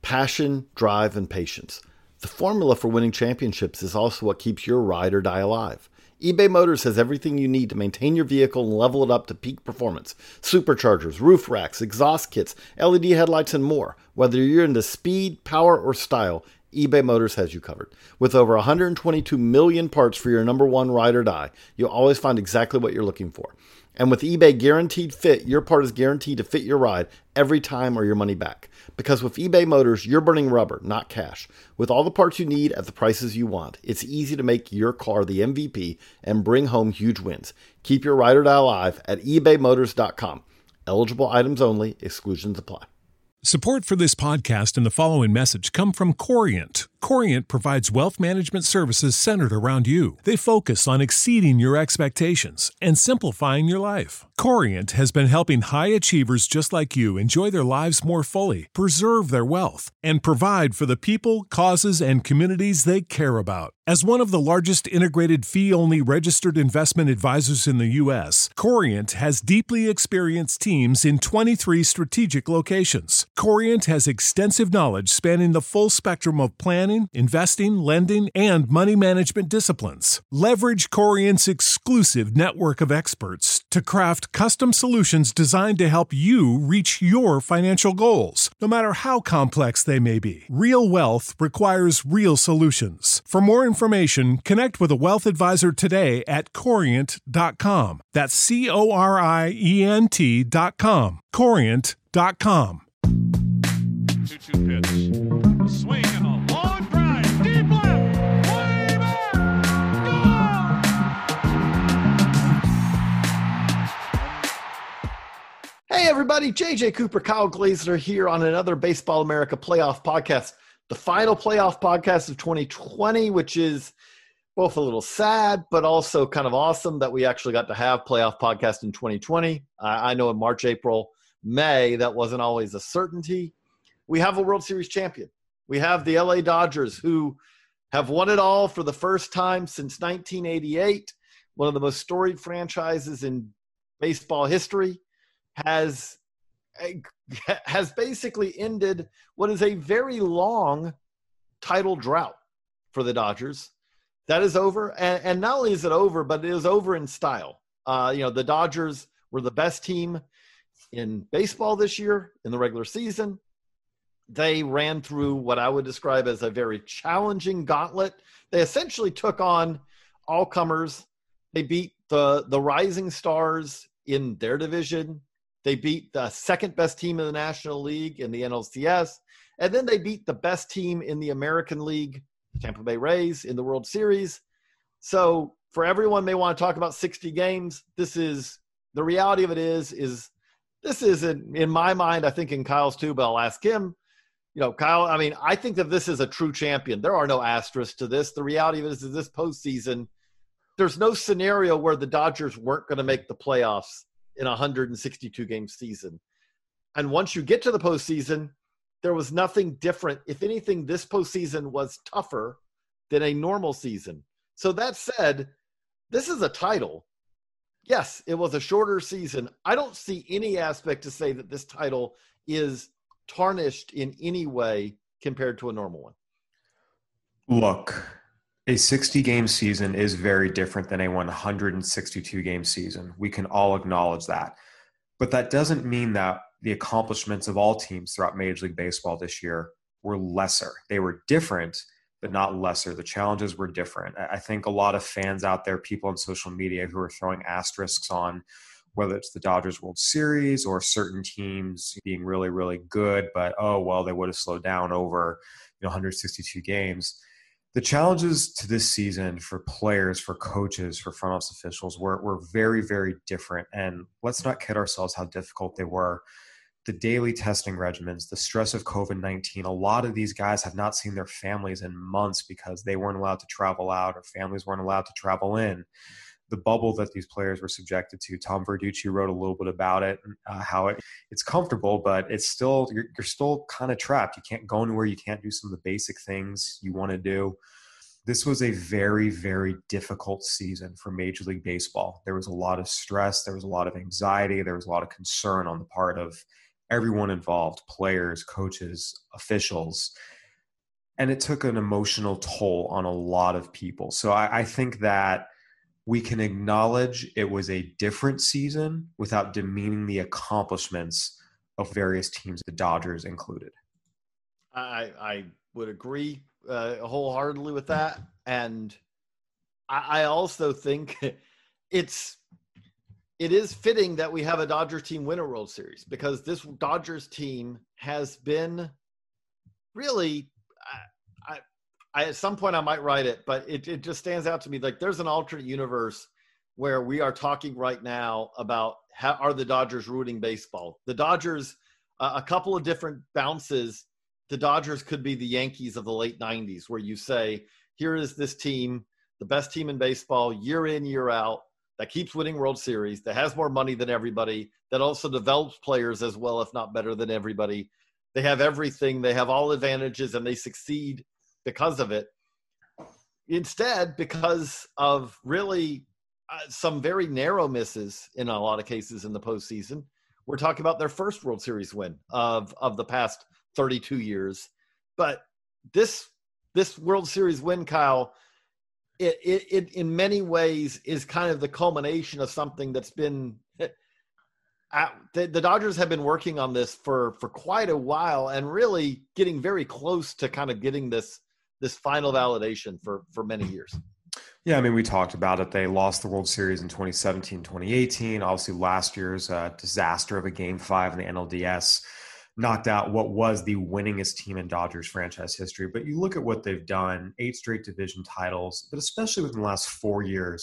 Passion, drive, and patience. The formula for winning championships is also what keeps your ride or die alive. eBay Motors has everything you need to maintain your vehicle and level it up to peak performance. Superchargers, roof racks, exhaust kits, LED headlights, and more. Whether you're into speed, power, or style, eBay Motors has you covered. With over 122 million parts for your number one ride or die, you'll always find exactly what you're looking for. And with eBay Guaranteed Fit, your part is guaranteed to fit your ride every time or your money back. Because with eBay Motors, you're burning rubber, not cash. With all the parts you need at the prices you want, it's easy to make your car the MVP and bring home huge wins. Keep your ride or die alive at ebaymotors.com. Eligible items only. Exclusions apply. Support for this podcast and the following message come from Corient. Corient provides wealth management services centered around you. They focus on exceeding your expectations and simplifying your life. Corient has been helping high achievers just like you enjoy their lives more fully, preserve their wealth, and provide for the people, causes, and communities they care about. As one of the largest integrated fee-only registered investment advisors in the U.S., Corient has deeply experienced teams in 23 strategic locations. Corient has extensive knowledge spanning the full spectrum of planning, investing, lending, and money management disciplines. Leverage Corient's exclusive network of experts to craft custom solutions designed to help you reach your financial goals, no matter how complex they may be. Real wealth requires real solutions. For more information, connect with a wealth advisor today at Corient.com. That's Corient.com. Corient.com. 2-2 pitch. A swing and a long drive. Deep left. Way back. Gone. Hey everybody, JJ Cooper, Kyle Glazer here on another Baseball America playoff podcast. The final playoff podcast of 2020, which is both a little sad, but also kind of awesome that we actually got to have playoff podcast in 2020. I know in March, April, May, that wasn't always a certainty. We have a World Series champion. We have the LA Dodgers, who have won it all for the first time since 1988. One of the most storied franchises in baseball history has basically ended what is a very long title drought for the Dodgers. That is over. And not only is it over, but it is over in style. The Dodgers were the best team in baseball this year in the regular season. They ran through what I would describe as a very challenging gauntlet. They essentially took on all comers. They beat the rising stars in their division. They beat the second best team in the National League in the NLCS. And then they beat the best team in the American League, Tampa Bay Rays, in the World Series. So for everyone may want to talk about 60 games, the reality of it is this is in my mind, I think in Kyle's too, but I'll ask him. Kyle, I think that this is a true champion. There are no asterisks to this. The reality of it is this postseason, there's no scenario where the Dodgers weren't going to make the playoffs in a 162-game season. And once you get to the postseason, there was nothing different. If anything, this postseason was tougher than a normal season. So that said, this is a title. Yes, it was a shorter season. I don't see any aspect to say that this title is tarnished in any way compared to a normal one. Look, a 60-game season is very different than a 162-game season. We can all acknowledge that. But that doesn't mean that the accomplishments of all teams throughout Major League Baseball this year were lesser. They were different, but not lesser. The challenges were different. I think a lot of fans out there, people on social media who are throwing asterisks on whether it's the Dodgers World Series or certain teams being really, really good, but, they would have slowed down over 162 games. The challenges to this season for players, for coaches, for front office officials were very, very different. And let's not kid ourselves how difficult they were. The daily testing regimens, the stress of COVID-19, a lot of these guys have not seen their families in months because they weren't allowed to travel out or families weren't allowed to travel in. The bubble that these players were subjected to. Tom Verducci wrote a little bit about it, how it's comfortable, but it's still, you're still kind of trapped. You can't go anywhere. You can't do some of the basic things you want to do. This was a very, very difficult season for Major League Baseball. There was a lot of stress. There was a lot of anxiety. There was a lot of concern on the part of everyone involved, players, coaches, officials. And it took an emotional toll on a lot of people. So I think that we can acknowledge it was a different season without demeaning the accomplishments of various teams, the Dodgers included. I would agree wholeheartedly with that. And I also think it is fitting that we have a Dodgers team win a World Series, because this Dodgers team has been really, I at some point I might write it, but it just stands out to me. Like, there's an alternate universe where we are talking right now about how are the Dodgers ruining baseball. The Dodgers, a couple of different bounces, the Dodgers could be the Yankees of the late 90s, where you say, here is this team, the best team in baseball, year in, year out, that keeps winning World Series, that has more money than everybody, that also develops players as well, if not better than everybody. They have everything. They have all advantages, and they succeed because of it. Instead, because of really some very narrow misses in a lot of cases in the postseason, we're talking about their first World Series win of the past 32 years. But this World Series win, Kyle, it in many ways is kind of the culmination of something that's been the Dodgers have been working on this for quite a while, and really getting very close to kind of getting this final validation for many years. Yeah, I mean, we talked about it. They lost the World Series in 2017, 2018. Obviously, last year's disaster of a Game 5 in the NLDS knocked out what was the winningest team in Dodgers franchise history. But you look at what they've done, 8 straight division titles, but especially within the last 4 years,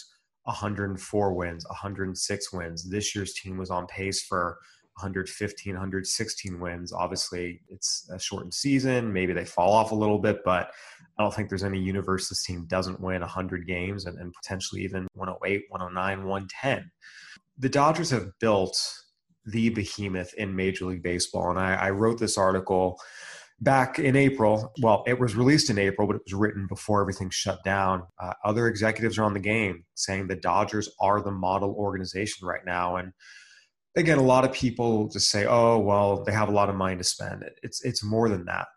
104 wins, 106 wins. This year's team was on pace for 115, 116 wins. Obviously, it's a shortened season. Maybe they fall off a little bit, but I don't think there's any universe this team doesn't win 100 games and potentially even 108, 109, 110. The Dodgers have built the behemoth in Major League Baseball. And I wrote this article back in April. Well, it was released in April, but it was written before everything shut down. Other executives are on the game saying the Dodgers are the model organization right now. And again, a lot of people just say, oh, well, they have a lot of money to spend. It's more than that.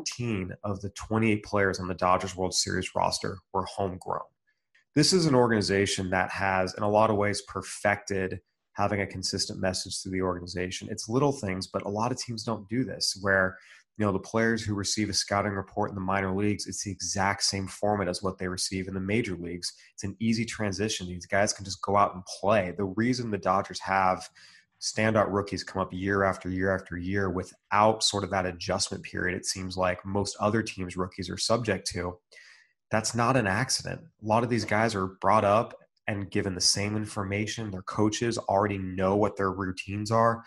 14 of the 28 players on the Dodgers World Series roster were homegrown. This is an organization that has, in a lot of ways, perfected having a consistent message through the organization. It's little things, but a lot of teams don't do this, where the players who receive a scouting report in the minor leagues, it's the exact same format as what they receive in the major leagues. It's an easy transition. These guys can just go out and play. The reason the Dodgers have standout rookies come up year after year after year without sort of that adjustment period, it seems like most other teams' rookies are subject to, that's not an accident. A lot of these guys are brought up and given the same information. Their coaches already know what their routines are.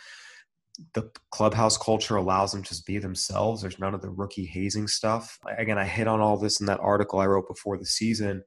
The clubhouse culture allows them to just be themselves. There's none of the rookie hazing stuff. Again, I hit on all this in that article I wrote before the season.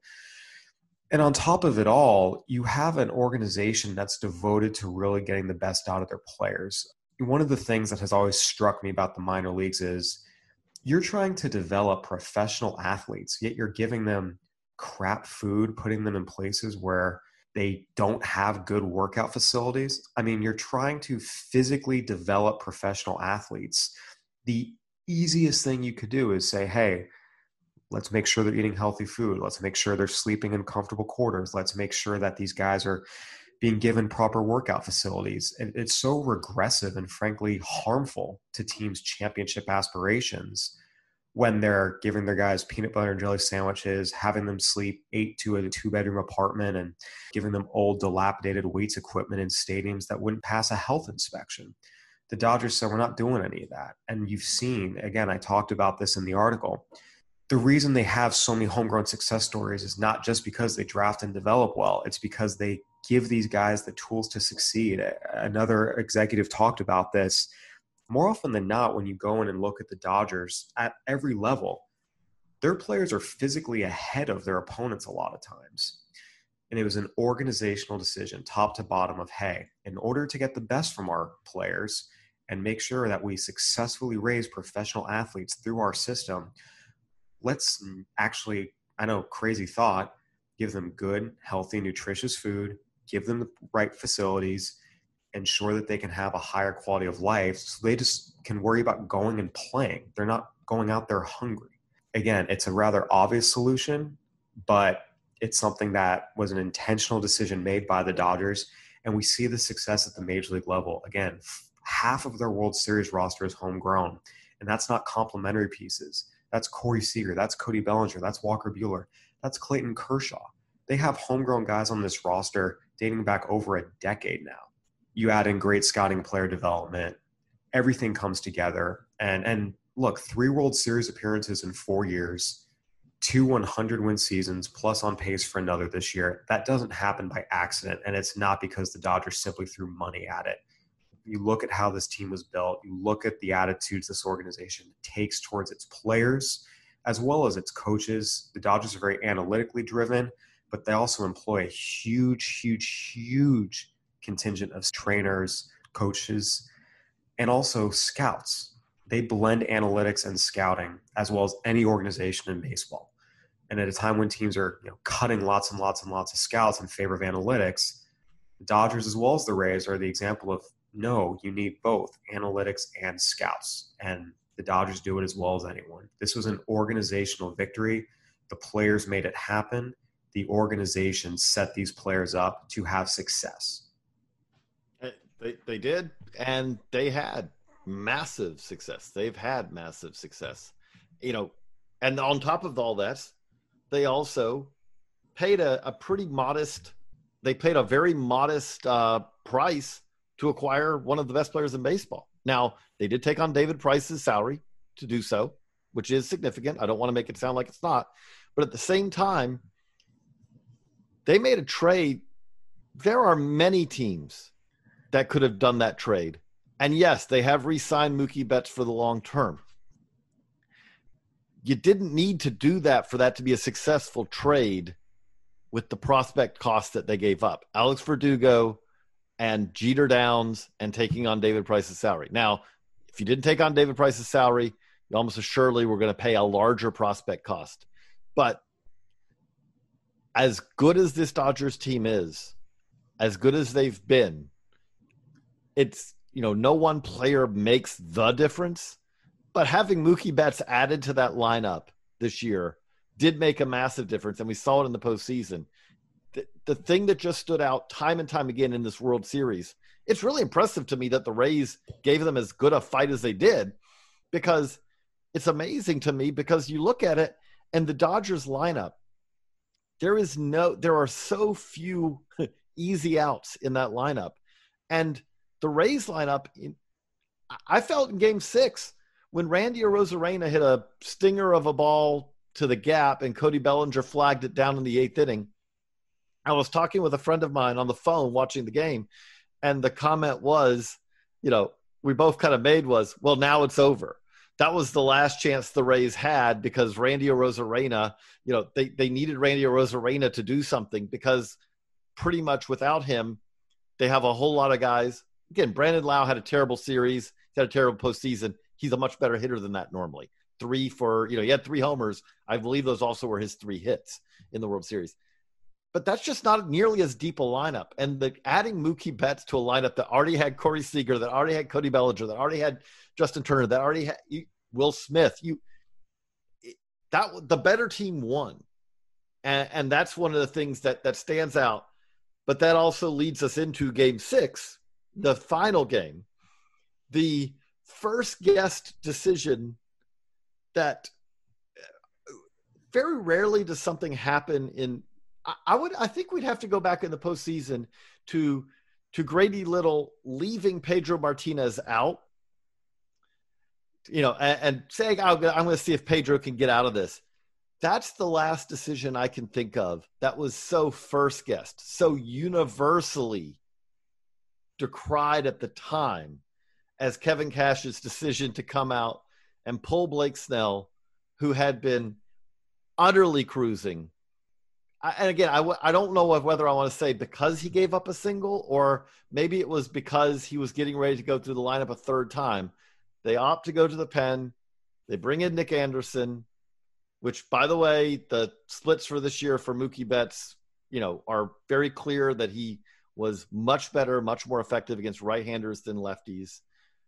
And on top of it all, you have an organization that's devoted to really getting the best out of their players. One of the things that has always struck me about the minor leagues is you're trying to develop professional athletes, yet you're giving them crap food, putting them in places where they don't have good workout facilities. I mean, you're trying to physically develop professional athletes. The easiest thing you could do is say, hey, let's make sure they're eating healthy food. Let's make sure they're sleeping in comfortable quarters. Let's make sure that these guys are being given proper workout facilities. And it's so regressive and frankly harmful to teams' championship aspirations when they're giving their guys peanut butter and jelly sandwiches, having them sleep 8 to a 2-bedroom apartment, and giving them old dilapidated weights equipment in stadiums that wouldn't pass a health inspection. The Dodgers said, we're not doing any of that. And you've seen, again, I talked about this in the article, the reason they have so many homegrown success stories is not just because they draft and develop well. It's because they give these guys the tools to succeed. Another executive talked about this. More often than not, when you go in and look at the Dodgers at every level, their players are physically ahead of their opponents a lot of times. And it was an organizational decision, top to bottom, of, hey, in order to get the best from our players and make sure that we successfully raise professional athletes through our system, let's actually, I know, crazy thought, give them good, healthy, nutritious food, give them the right facilities, ensure that they can have a higher quality of life so they just can worry about going and playing. They're not going out there hungry. Again, it's a rather obvious solution, but it's something that was an intentional decision made by the Dodgers. And we see the success at the major league level. Again, half of their World Series roster is homegrown, and that's not complementary pieces. That's Corey Seager. That's Cody Bellinger. That's Walker Buehler. That's Clayton Kershaw. They have homegrown guys on this roster dating back over a decade now. You add in great scouting, player development, everything comes together. And look, 3 World Series appearances in 4 years, 2 100-win seasons, plus on pace for another this year. That doesn't happen by accident, and it's not because the Dodgers simply threw money at it. You look at how this team was built. You look at the attitudes this organization takes towards its players as well as its coaches. The Dodgers are very analytically driven, but they also employ a huge contingent of trainers, coaches, and also scouts. They blend analytics and scouting as well as any organization in baseball. And at a time when teams are cutting lots and lots of scouts in favor of analytics, the Dodgers as well as the Rays are the example of, no, you need both analytics and scouts. And the Dodgers do it as well as anyone. This was an organizational victory. The players made it happen. The organization set these players up to have success. They did, and they had massive success. They've had massive success. And on top of all that, they also paid a very modest price to acquire one of the best players in baseball. Now, they did take on David Price's salary to do so, which is significant. I don't want to make it sound like it's not. But at the same time, they made a trade. There are many teams that could have done that trade. And yes, they have re-signed Mookie Betts for the long term. You didn't need to do that for that to be a successful trade with the prospect cost that they gave up. Alex Verdugo and Jeter Downs and taking on David Price's salary. Now, if you didn't take on David Price's salary, you almost assuredly were going to pay a larger prospect cost. But as good as this Dodgers team is, as good as they've been, it's, no one player makes the difference. But having Mookie Betts added to that lineup this year did make a massive difference, and we saw it in the postseason. The thing that just stood out time and time again in this World Series, it's really impressive to me that the Rays gave them as good a fight as they did, because it's amazing to me because you look at it and the Dodgers lineup, there are so few easy outs in that lineup. And the Rays lineup, I felt in Game 6 when Randy Arozarena hit a stinger of a ball to the gap and Cody Bellinger flagged it down in the 8th inning. I was talking with a friend of mine on the phone watching the game, and the comment was, we both kind of made was, well, now it's over. That was the last chance the Rays had because Randy Arozarena, they needed Randy Arozarena to do something because pretty much without him, they have a whole lot of guys. Again, Brandon Lau had a terrible series. He had a terrible postseason. He's a much better hitter than that normally. He had 3 homers. I believe those also were his 3 hits in the World Series. But that's just not nearly as deep a lineup. And adding Mookie Betts to a lineup that already had Corey Seager, that already had Cody Bellinger, that already had Justin Turner, that already had Will Smith, the better team won. And that's one of the things that stands out. But that also leads us into Game 6, the final game. The first guessed decision that very rarely does something happen in – I think we'd have to go back in the postseason to Grady Little leaving Pedro Martinez out, and saying, I'm going to see if Pedro can get out of this. That's the last decision I can think of that was so first guessed, so universally decried at the time as Kevin Cash's decision to come out and pull Blake Snell, who had been utterly cruising. And again, I don't know whether I want to say because he gave up a single or maybe it was because he was getting ready to go through the lineup a third time. They opt to go to the pen. They bring in Nick Anderson, which, by the way, the splits for this year for Mookie Betts, are very clear that he was much better, much more effective against right-handers than lefties.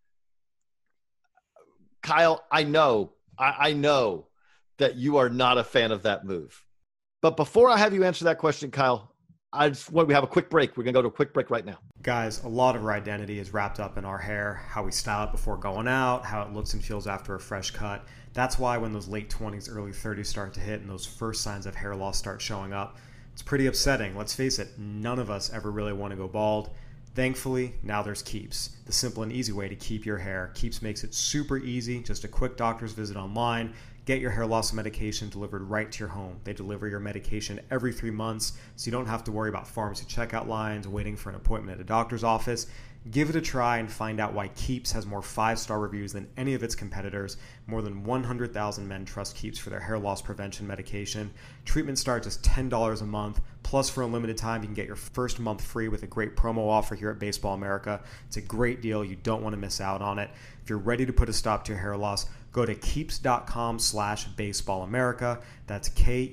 Kyle, I know that you are not a fan of that move. But before I have you answer that question, Kyle, we have a quick break. We're going to go to a quick break right now. Guys, a lot of our identity is wrapped up in our hair, how we style it before going out, how it looks and feels after a fresh cut. That's why when those late 20s, early 30s start to hit and those first signs of hair loss start showing up, it's pretty upsetting. Let's face it, none of us ever really want to go bald. Thankfully, now there's Keeps, the simple and easy way to keep your hair. Keeps makes it super easy, just a quick doctor's visit online. Get your hair loss medication delivered right to your home. They deliver your medication every 3 months, so you don't have to worry about pharmacy checkout lines, waiting for an appointment at a doctor's office. Give it a try and find out why Keeps has more 5-star reviews than any of its competitors. More than 100,000 men trust Keeps for their hair loss prevention medication. Treatment starts just $10 a month. Plus, for a limited time, you can get your first month free with a great promo offer here at Baseball America. It's a great deal. You don't want to miss out on it. If you're ready to put a stop to your hair loss, go to keeps.com/baseballamerica. That's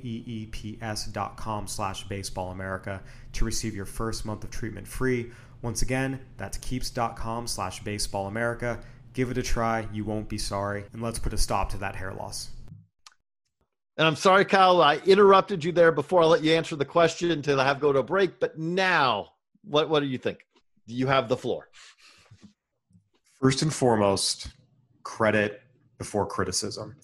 KEEPS.com/baseballamerica to receive your first month of treatment free. Once again, that's keeps.com/baseballamerica. Give it a try. You won't be sorry. And let's put a stop to that hair loss. And I'm sorry, Kyle, I interrupted you there before I let you answer the question to have go to a break. But now, what do you think? You have the floor. First and foremost, credit before criticism.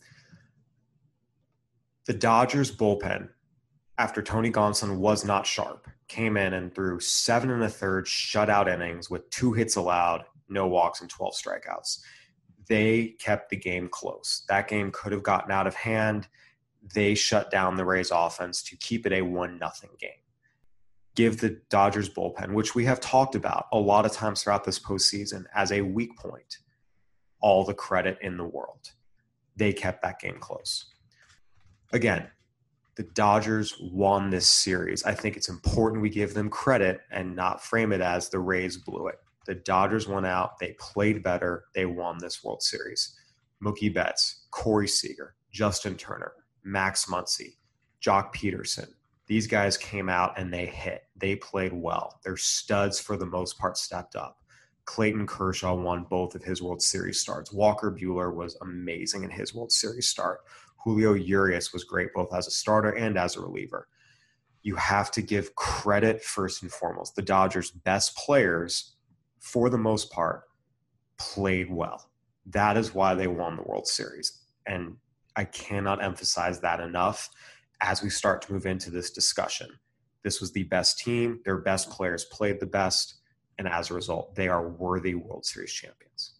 The Dodgers bullpen, after Tony Gonsolin was not sharp, came in and threw 7 1/3 shutout innings with 2 hits allowed, no walks, and 12 strikeouts. They kept the game close. That game could have gotten out of hand. They shut down the Rays offense to keep it a 1-0 game. Give the Dodgers bullpen, which we have talked about a lot of times throughout this postseason as a weak point, all the credit in the world. They kept that game close. Again, the Dodgers won this series. I think it's important we give them credit and not frame it as the Rays blew it. The Dodgers went out. They played better. They won this World Series. Mookie Betts, Corey Seager, Justin Turner, Max Muncy, Jock Peterson. These guys came out and they hit. They played well. Their studs, for the most part, stepped up. Clayton Kershaw won both of his World Series starts. Walker Buehler was amazing in his World Series start. Julio Urias was great both as a starter and as a reliever. You have to give credit first and foremost. The Dodgers' best players, for the most part, played well. That is why they won the World Series. And I cannot emphasize that enough as we start to move into this discussion. This was the best team. Their best players played the best. And as a result, they are worthy World Series champions.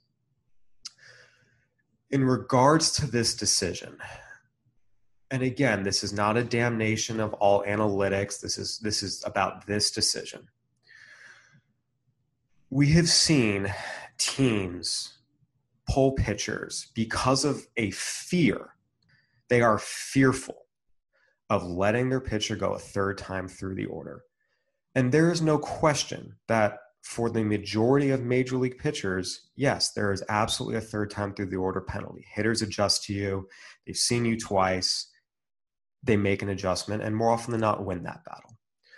In regards to this decision, and again, this is not a damnation of all analytics. This is about this decision. We have seen teams pull pitchers because of a fear. They are fearful of letting their pitcher go a third time through the order. And there is no question that for the majority of major league pitchers, yes, there is absolutely a third time through the order penalty. Hitters adjust to you. They've seen you twice. They make an adjustment and more often than not win that battle.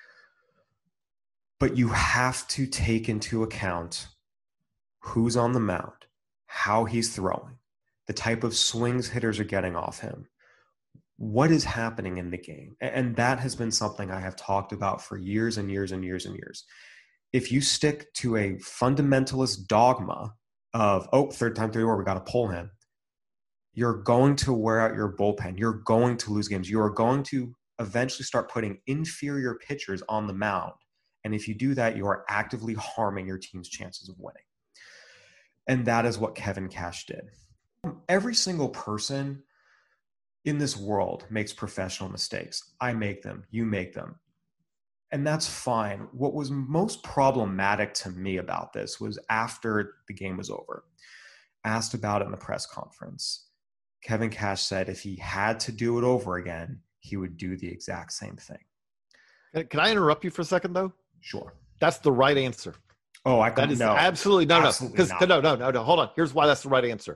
But you have to take into account who's on the mound, how he's throwing, the type of swings hitters are getting off him, what is happening in the game. And that has been something I have talked about for years and years and years and years. If you stick to a fundamentalist dogma of, third time through the order, we got to pull him, you're going to wear out your bullpen. You're going to lose games. You are going to eventually start putting inferior pitchers on the mound. And if you do that, you are actively harming your team's chances of winning. And that is what Kevin Cash did. Every single person in this world makes professional mistakes. I make them. You make them. And that's fine. What was most problematic to me about this was after the game was over, asked about it in the press conference, Kevin Cash said if he had to do it over again, he would do the exact same thing. Can I interrupt you for a second, though? Sure. That's the right answer. Oh, that is absolutely no. Hold on. Here's why that's the right answer.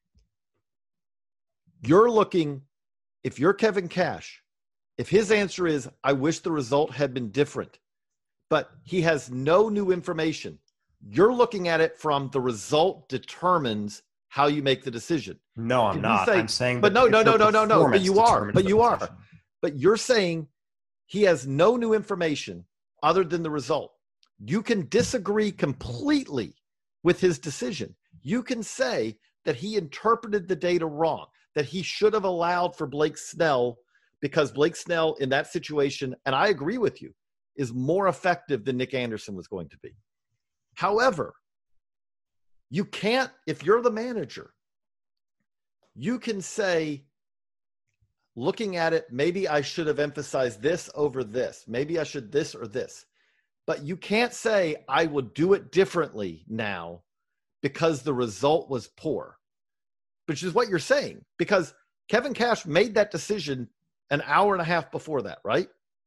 You're looking, if you're Kevin Cash, if his answer is, I wish the result had been different, but he has no new information. You're looking at it from the result determines how you make the decision. No, I'm not. I'm saying, but no. But you are. But you're saying he has no new information other than the result. You can disagree completely with his decision. You can say that he interpreted the data wrong, that he should have allowed for Blake Snell, because Blake Snell in that situation, and I agree with you, is more effective than Nick Anderson was going to be. However, you can't, if you're the manager, you can say, looking at it, maybe I should have emphasized this over this. Maybe I should this or this. But you can't say, I will do it differently now because the result was poor, which is what you're saying. Because Kevin Cash made that decision an hour and a half before that, right?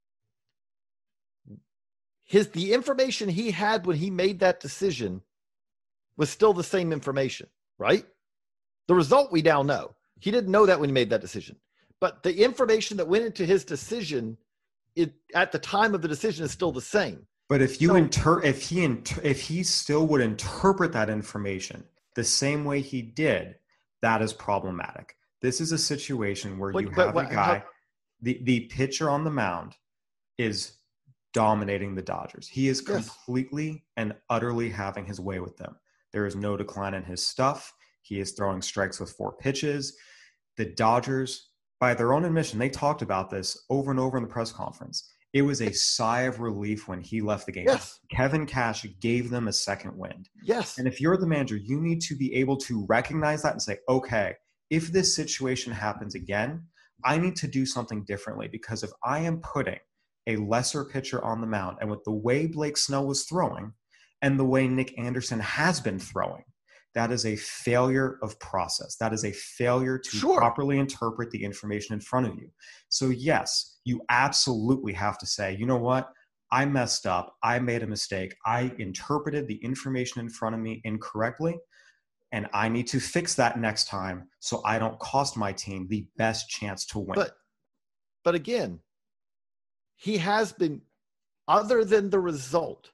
The information he had when he made that decision was still the same information, right? The result we now know. He didn't know that when he made that decision. But the information that went into his decision at the time of the decision is still the same. But if you if he still would interpret that information the same way he did, that is problematic. This is a situation where you have a guy, the pitcher on the mound is dominating the Dodgers. He is completely and utterly having his way with them. There is no decline in his stuff. He is throwing strikes with 4 pitches. The Dodgers, by their own admission, they talked about this over and over in the press conference. It was a sigh of relief when he left the game. Yes. Kevin Cash gave them a second wind. Yes. And if you're the manager, you need to be able to recognize that and say, okay, if this situation happens again, I need to do something differently, because if I am putting a lesser pitcher on the mound, and with the way Blake Snell was throwing and the way Nick Anderson has been throwing, that is a failure of process. That is a failure to properly interpret the information in front of you. So yes, you absolutely have to say, you know what? I messed up. I made a mistake. I interpreted the information in front of me incorrectly, and I need to fix that next time so I don't cost my team the best chance to win. But again, he has been, other than the result,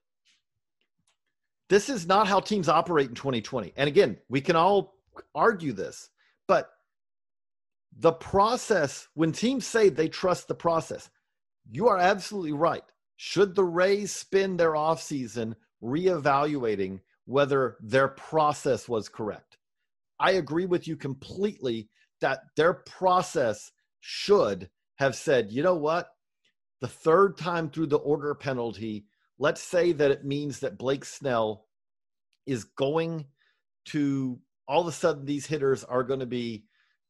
this is not how teams operate in 2020. And again, we can all argue this, but the process, when teams say they trust the process, you are absolutely right. Should the Rays spend their offseason reevaluating whether their process was correct? I agree with you completely that their process should have said, you know what? The third time through the order penalty, let's say that it means that Blake Snell is going to, all of a sudden these hitters are going to be,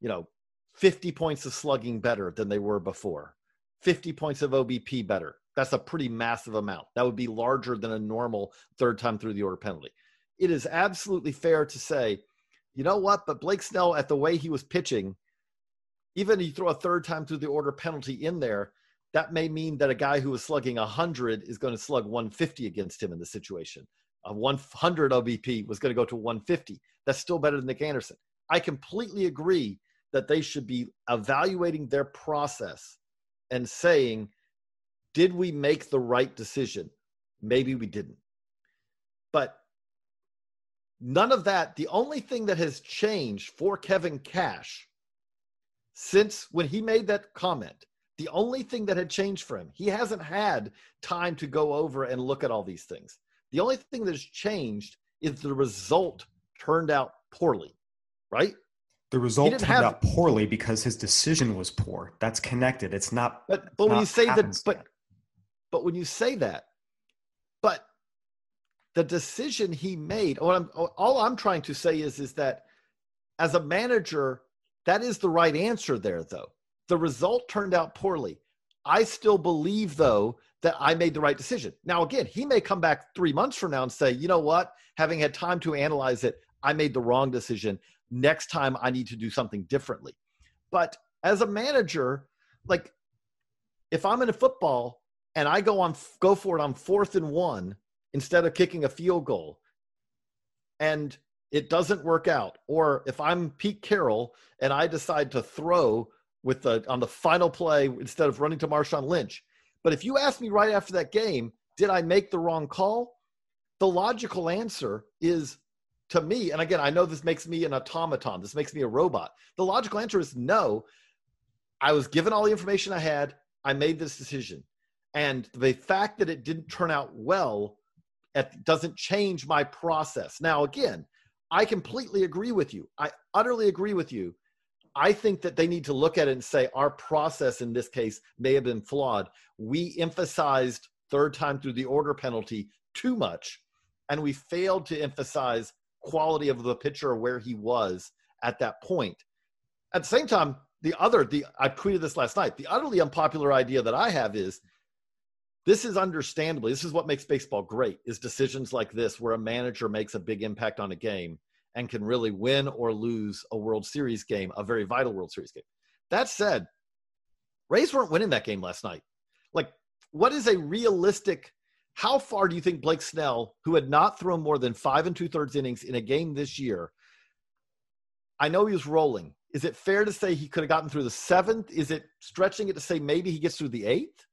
50 points of slugging better than they were before, 50 points of OBP better. That's a pretty massive amount. That would be larger than a normal third time through the order penalty. It is absolutely fair to say, you know what, but Blake Snell, at the way he was pitching, even if you throw a third time through the order penalty in there, that may mean that a guy who was slugging 100 is going to slug 150 against him in the situation. A 100 OBP was going to go to 150. That's still better than Nick Anderson. I completely agree that they should be evaluating their process and saying, did we make the right decision? Maybe we didn't. But none of that. The only thing that has changed for Kevin Cash since when he made that comment, the only thing that had changed for him, he hasn't had time to go over and look at all these things. The only thing that has changed is the result turned out poorly, right? The result turned out poorly because his decision was poor. That's connected. It's not. But when you say that, but when you say that, but the decision he made, all I'm trying to say is that as a manager, that is the right answer there, though. The result turned out poorly. I still believe, though, that I made the right decision. Now, again, he may come back 3 months from now and say, you know what, having had time to analyze it, I made the wrong decision. Next time I need to do something differently. But as a manager, like if I'm in a football and I go for it on 4th and 1 instead of kicking a field goal and it doesn't work out, or if I'm Pete Carroll and I decide to throw on the final play instead of running to Marshawn Lynch. But if you ask me right after that game, did I make the wrong call? The logical answer is, to me, and again, I know this makes me an automaton. This makes me a robot. The logical answer is no. I was given all the information I had. I made this decision. And the fact that it didn't turn out well doesn't change my process. Now, again, I completely agree with you. I utterly agree with you. I think that they need to look at it and say, our process in this case may have been flawed. We emphasized third time through the order penalty too much, and we failed to emphasize quality of the pitcher, where he was at that point. At the same time, I tweeted this last night, the utterly unpopular idea that I have is, this is understandably, this is what makes baseball great, is decisions like this where a manager makes a big impact on a game and can really win or lose a World Series game, a very vital World Series game. That said, Rays weren't winning that game last night. Like, what is a realistic, how far do you think Blake Snell, who had not thrown more than 5 2/3 innings in a game this year, I know he was rolling. Is it fair to say he could have gotten through the 7th? Is it stretching it to say maybe he gets through the 8th?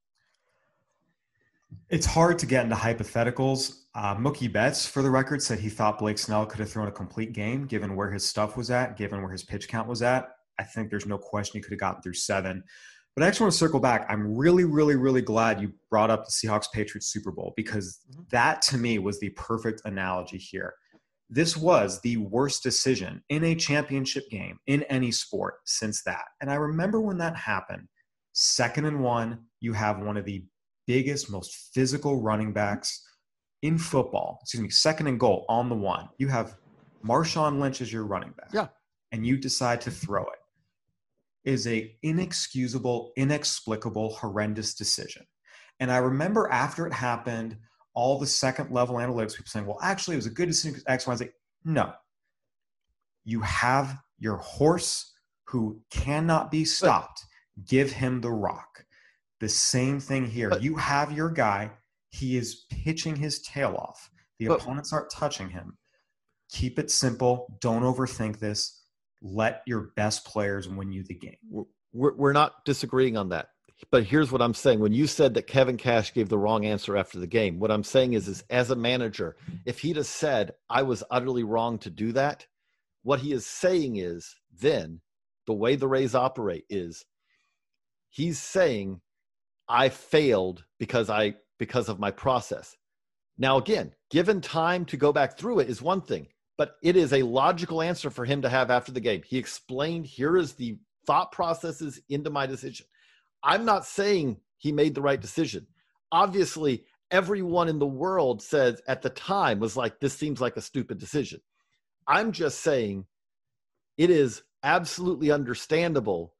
It's hard to get into hypotheticals. Mookie Betts, for the record, said he thought Blake Snell could have thrown a complete game given where his stuff was at, given where his pitch count was at. I think there's no question he could have gotten through 7. But I actually want to circle back. I'm really, really, really glad you brought up the Seahawks-Patriots Super Bowl, because that, to me, was the perfect analogy here. This was the worst decision in a championship game in any sport since that. And I remember when that happened, 2nd and 1, you have one of the biggest, most physical running backs in football, 2nd and goal on the 1. You have Marshawn Lynch as your running back. Yeah. And you decide to throw it. Is a inexcusable, inexplicable, horrendous decision. And I remember after it happened, all the second level analytics, people saying, well, actually it was a good decision because X, Y, and Z. No. You have your horse who cannot be stopped. Give him the rock. The same thing here. You have your guy. He is pitching his tail off. The opponents aren't touching him. Keep it simple. Don't overthink this. Let your best players win you the game. We're not disagreeing on that. But here's what I'm saying. When you said that Kevin Cash gave the wrong answer after the game, what I'm saying is as a manager, if he'd have said, I was utterly wrong to do that, what he is saying is then the way the Rays operate is he's saying, I failed because of my process. Now, again, given time to go back through it is one thing, but it is a logical answer for him to have after the game. He explained, here is the thought processes into my decision. I'm not saying he made the right decision. Obviously, everyone in the world said at the time was like, this seems like a stupid decision. I'm just saying it is absolutely understandable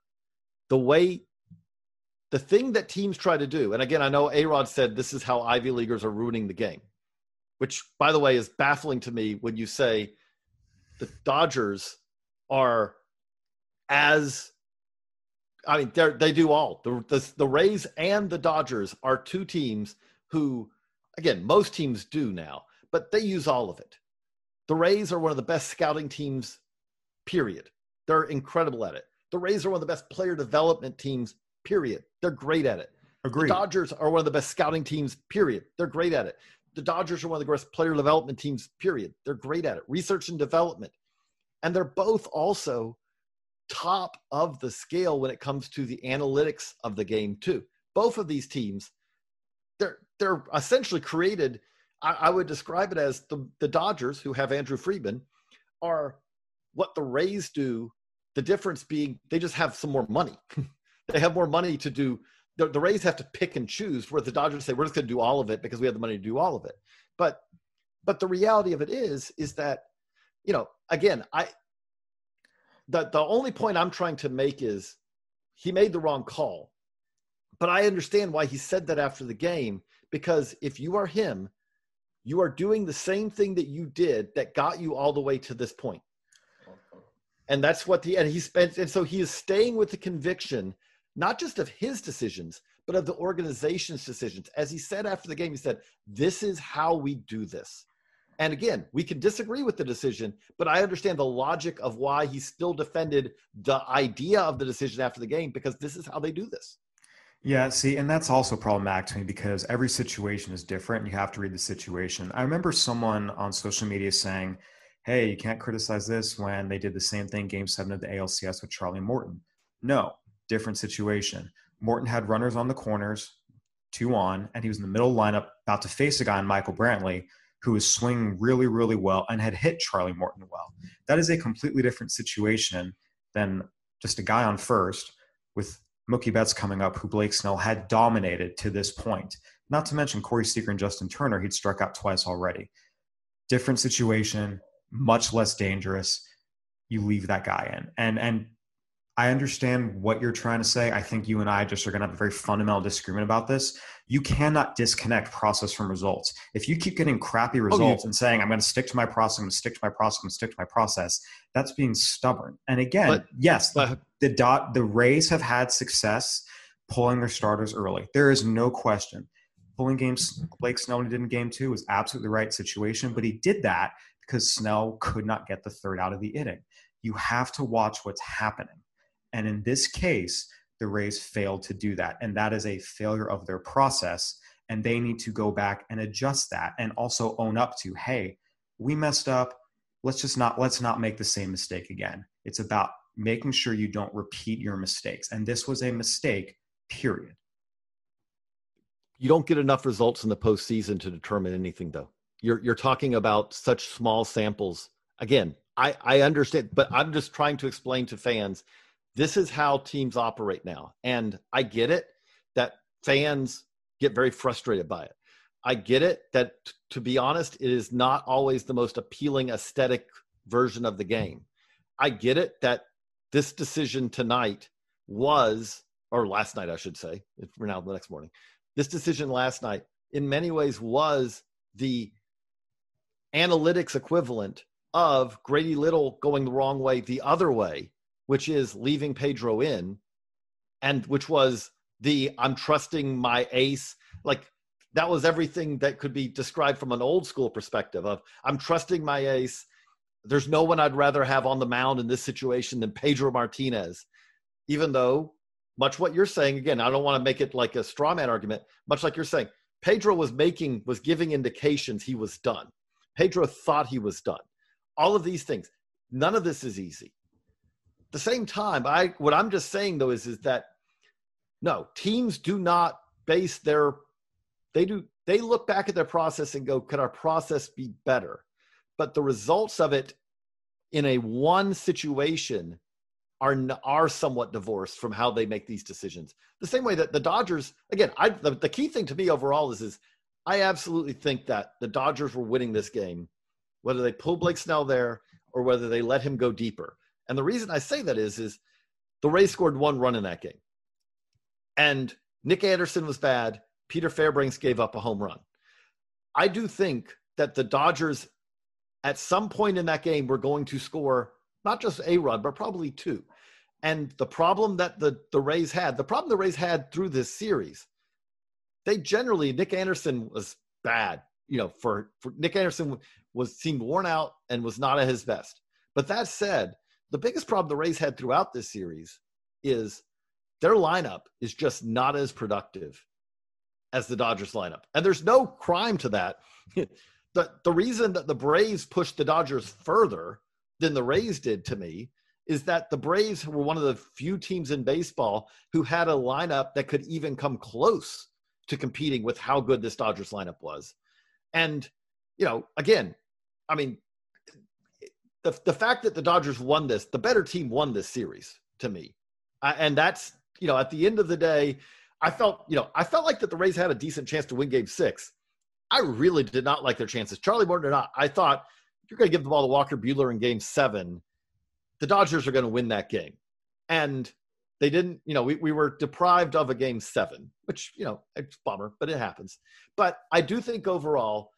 the thing that teams try to do, and again, I know A-Rod said this is how Ivy Leaguers are ruining the game, which, by the way, is baffling to me when you say the Dodgers are they do all. The Rays and the Dodgers are two teams who, again, most teams do now, but they use all of it. The Rays are one of the best scouting teams, period. They're incredible at it. The Rays are one of the best player development teams, period. They're great at it. Agreed. The Dodgers are one of the best scouting teams, period. They're great at it. The Dodgers are one of the best player development teams, period. They're great at it. Research and development. And they're both also top of the scale when it comes to the analytics of the game too. Both of these teams, they're essentially created, I would describe it as the Dodgers, who have Andrew Friedman, are what the Rays do, the difference being they just have some more money. They have more money to do. The Rays have to pick and choose, where the Dodgers say, we're just going to do all of it because we have the money to do all of it. But the reality of it is that, again, the only point I'm trying to make is he made the wrong call. But I understand why he said that after the game, because if you are him, you are doing the same thing that you did that got you all the way to this point. And that's what so he is staying with the conviction, not just of his decisions, but of the organization's decisions. As he said after the game, he said, this is how we do this. And again, we can disagree with the decision, but I understand the logic of why he still defended the idea of the decision after the game, because this is how they do this. Yeah, see, and that's also problematic to me because every situation is different. You have to read the situation. I remember someone on social media saying, hey, you can't criticize this when they did the same thing game 7 of the ALCS with Charlie Morton. No, different situation. Morton had runners on the corners, 2 on, and he was in the middle lineup about to face a guy in Michael Brantley who was swinging really, really well and had hit Charlie Morton well. That is a completely different situation than just a guy on first with Mookie Betts coming up, who Blake Snell had dominated to this point. Not to mention Corey Seager and Justin Turner, he'd struck out twice already. Different situation, much less dangerous. You leave that guy in. And I understand what you're trying to say. I think you and I just are going to have a very fundamental disagreement about this. You cannot disconnect process from results. If you keep getting crappy results and saying, I'm going to stick to my process, I'm going to stick to my process, I'm going to stick to my process, that's being stubborn. And again, the Rays have had success pulling their starters early. There is no question. Pulling games Blake Snell did in game 2 was absolutely the right situation, but he did that because Snell could not get the third out of the inning. You have to watch what's happening. And in this case, the Rays failed to do that. And that is a failure of their process. And they need to go back and adjust that and also own up to, hey, we messed up. Let's not make the same mistake again. It's about making sure you don't repeat your mistakes. And this was a mistake, period. You don't get enough results in the postseason to determine anything, though. You're talking about such small samples. Again, I understand, but I'm just trying to explain to fans, this is how teams operate now. And I get it that fans get very frustrated by it. I get it that, to be honest, it is not always the most appealing aesthetic version of the game. I get it that this decision tonight was, or last night, I should say, we're now the next morning. This decision last night, in many ways, was the analytics equivalent of Grady Little going the wrong way the other way, which is leaving Pedro in, and which was I'm trusting my ace. Like, that was everything that could be described from an old school perspective of, I'm trusting my ace. There's no one I'd rather have on the mound in this situation than Pedro Martinez, even though much what you're saying, again, I don't want to make it like a straw man argument, much like you're saying, Pedro was giving indications he was done. Pedro thought he was done. All of these things, none of this is easy. At the same time, what I'm just saying, though, is that no, teams do not base they look back at their process and go, could our process be better? But the results of it in a one situation are somewhat divorced from how they make these decisions. The same way that the Dodgers, again, the key thing to me overall is I absolutely think that the Dodgers were winning this game, whether they pull Blake Snell there or whether they let him go deeper. And the reason I say that is the Rays scored 1 run in that game. And Nick Anderson was bad. Peter Fairbanks gave up a home run. I do think that the Dodgers at some point in that game were going to score not just a run, but probably 2. And the problem that the Rays had through this series, Nick Anderson was bad. For Nick Anderson seemed worn out and was not at his best. But that said, the biggest problem the Rays had throughout this series is their lineup is just not as productive as the Dodgers lineup. And there's no crime to that. The reason that the Braves pushed the Dodgers further than the Rays did, to me, is that the Braves were one of the few teams in baseball who had a lineup that could even come close to competing with how good this Dodgers lineup was. And, again, I mean, the fact that the Dodgers won this, the better team won this series to me. And that's, at the end of the day, I felt like that the Rays had a decent chance to win game 6. I really did not like their chances. Charlie Morton or not, I thought, if you're going to give the ball to Walker Buehler in game 7, the Dodgers are going to win that game. And they didn't, we were deprived of a game 7, which, it's a bummer, but it happens. But I do think overall,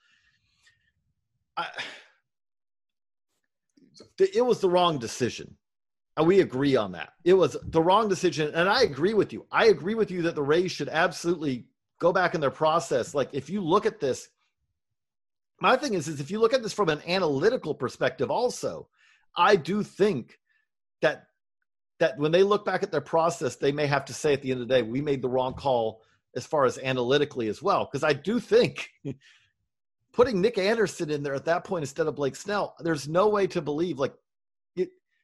it was the wrong decision. And we agree on that. It was the wrong decision. And I agree with you. I agree with you that the Rays should absolutely go back in their process. Like, if you look at this, my thing is if you look at this from an analytical perspective also, I do think that that when they look back at their process, they may have to say at the end of the day, we made the wrong call as far as analytically as well. Because I do think putting Nick Anderson in there at that point instead of Blake Snell, there's no way to believe like it.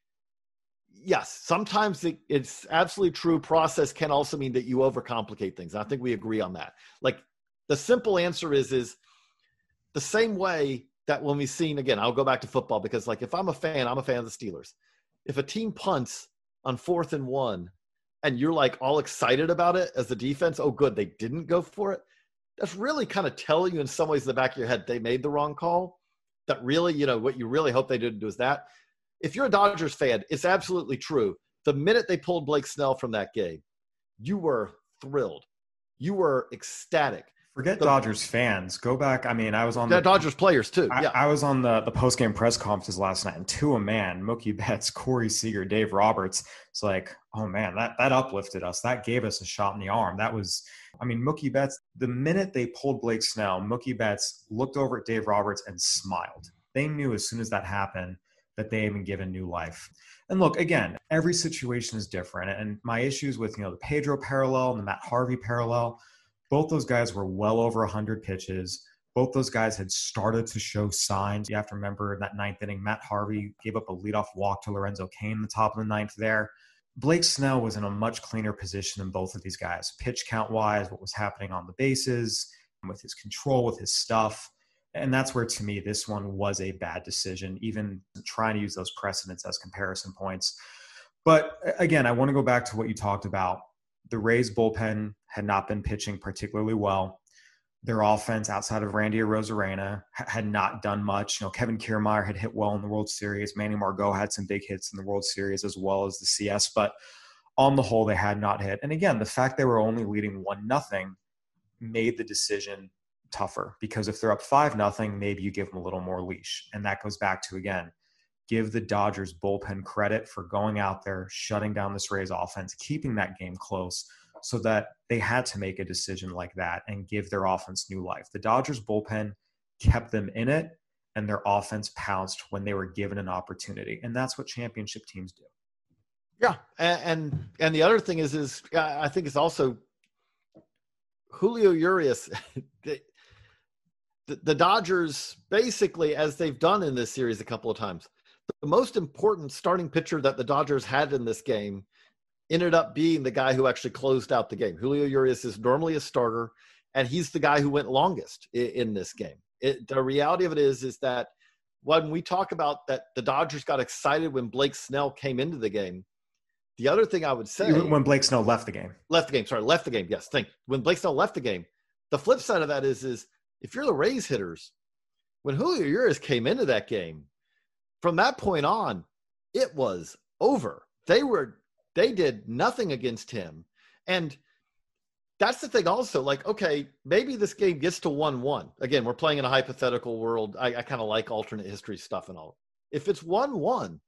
Yes, sometimes it's absolutely true. Process can also mean that you overcomplicate things. I think we agree on that. Like the simple answer is the same way that when we've seen, again, I'll go back to football because like if I'm a fan of the Steelers. If a team punts on 4th and 1 and you're like all excited about it as the defense, oh good, they didn't go for it. That's really kind of telling you in some ways in the back of your head, they made the wrong call. That really, what you really hope they didn't do is that. If you're a Dodgers fan, it's absolutely true. The minute they pulled Blake Snell from that game, you were thrilled. You were ecstatic. Forget Dodgers fans. Go back. I mean, I was on the Dodgers players too. Yeah. I was on the post-game press conferences last night, and to a man, Mookie Betts, Corey Seager, Dave Roberts. It's like, oh man, that uplifted us. That gave us a shot in the arm. That was, I mean, Mookie Betts, the minute they pulled Blake Snell, Mookie Betts looked over at Dave Roberts and smiled. They knew as soon as that happened that they had been given new life. And look, again, every situation is different. And my issues with, the Pedro parallel and the Matt Harvey parallel, both those guys were well over 100 pitches. Both those guys had started to show signs. You have to remember in that 9th inning, Matt Harvey gave up a leadoff walk to Lorenzo Cain in the top of the 9th there. Blake Snell was in a much cleaner position than both of these guys. Pitch count-wise, what was happening on the bases, with his control, with his stuff. And that's where, to me, this one was a bad decision, even trying to use those precedents as comparison points. But again, I want to go back to what you talked about. The Rays bullpen had not been pitching particularly well. Their offense outside of Randy Arozarena had not done much. Kevin Kiermaier had hit well in the World Series. Manny Margot had some big hits in the World Series as well as the CS. But on the whole, they had not hit. And again, the fact they were only leading 1-0 made the decision tougher, because if they're up 5-0, maybe you give them a little more leash. And that goes back to, again, give the Dodgers bullpen credit for going out there, shutting down this Rays offense, keeping that game close, so that they had to make a decision like that and give their offense new life. The Dodgers bullpen kept them in it, and their offense pounced when they were given an opportunity. And that's what championship teams do. Yeah. And the other thing is I think it's also Julio Urias. The Dodgers, basically, as they've done in this series a couple of times, the most important starting pitcher that the Dodgers had in this game ended up being the guy who actually closed out the game. Julio Urias is normally a starter, and he's the guy who went longest in this game. The reality of it is that when we talk about that the Dodgers got excited when Blake Snell came into the game, the other thing I would say... When Blake Snell left the game. Left the game, yes. When Blake Snell left the game, the flip side of that is if you're the Rays hitters, when Julio Urias came into that game, from that point on, it was over. They did nothing against him. And that's the thing also, like, okay, maybe this game gets to 1-1. Again, we're playing in a hypothetical world. I kind of like alternate history stuff and all. If it's 1-1,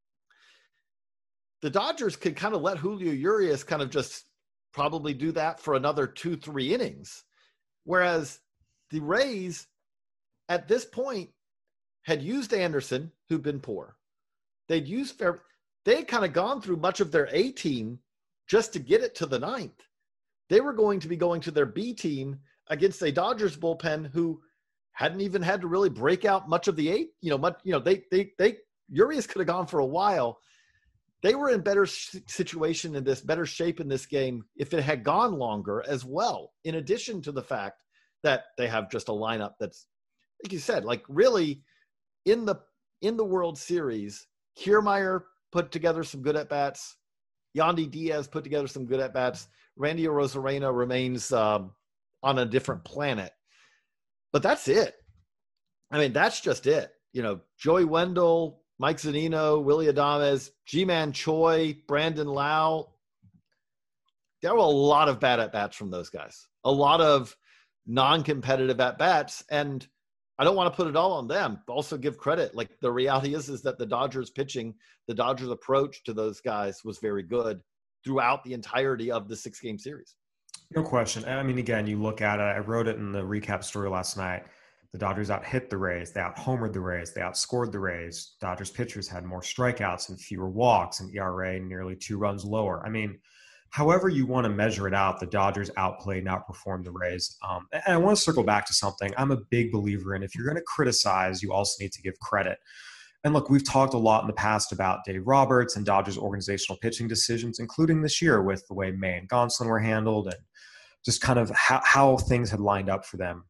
the Dodgers could kind of let Julio Urias kind of just probably do that for another 2-3 innings. Whereas the Rays, at this point, had used Anderson, who'd been poor. They'd used they had kind of gone through much of their A team just to get it to the 9th. They were going to be going to their B team against a Dodgers bullpen who hadn't even had to really break out much of the 8. Urias could have gone for a while. They were in better situation in this, better shape in this game if it had gone longer as well, in addition to the fact that they have just a lineup that's, like you said, like really in the World Series, Kiermaier put together some good at-bats. Yandy Diaz put together some good at-bats. Randy Arozarena remains on a different planet. But that's it. I mean, that's just it. Joey Wendell, Mike Zunino, Willy Adames, Ji-Man Choi, Brandon Lau. There were a lot of bad at-bats from those guys. A lot of non-competitive at-bats. And I don't want to put it all on them, but also give credit. Like the reality is that the Dodgers pitching, the Dodgers approach to those guys was very good throughout the entirety of the 6-game series. No question. I mean, again, you look at it, I wrote it in the recap story last night. The Dodgers out-hit the Rays. They out-homered the Rays. They outscored the Rays. Dodgers pitchers had more strikeouts and fewer walks, and ERA nearly 2 runs lower. I mean, however you want to measure it out, the Dodgers outplayed and outperformed the Rays. And I want to circle back to something I'm a big believer in. If you're going to criticize, you also need to give credit. And look, we've talked a lot in the past about Dave Roberts and Dodgers organizational pitching decisions, including this year with the way May and Gonsolin were handled and just kind of how things had lined up for them.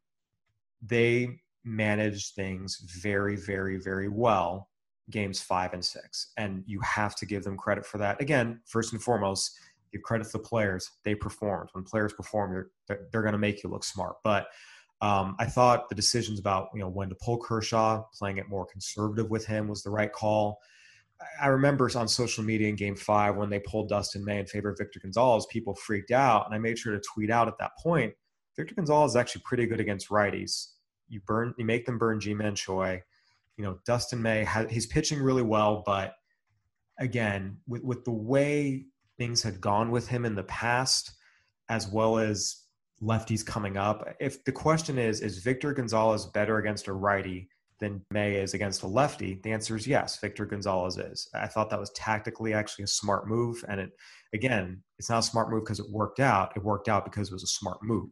They managed things very, very, very well, games 5 and 6. And you have to give them credit for that. Again, first and foremost, give credit to the players. They performed. When players perform, they're going to make you look smart. But I thought the decisions about when to pull Kershaw, playing it more conservative with him was the right call. I remember on social media in Game 5 when they pulled Dustin May in favor of Victor Gonzalez, people freaked out, and I made sure to tweet out at that point, Victor Gonzalez is actually pretty good against righties. You make them burn Ji-Man Choi. Dustin May, he's pitching really well, but again, with the way things had gone with him in the past, as well as lefties coming up, if the question is Victor Gonzalez better against a righty than May is against a lefty, the answer is yes, Victor Gonzalez is. I thought that was tactically actually a smart move. And it's not a smart move because it worked out. It worked out because it was a smart move.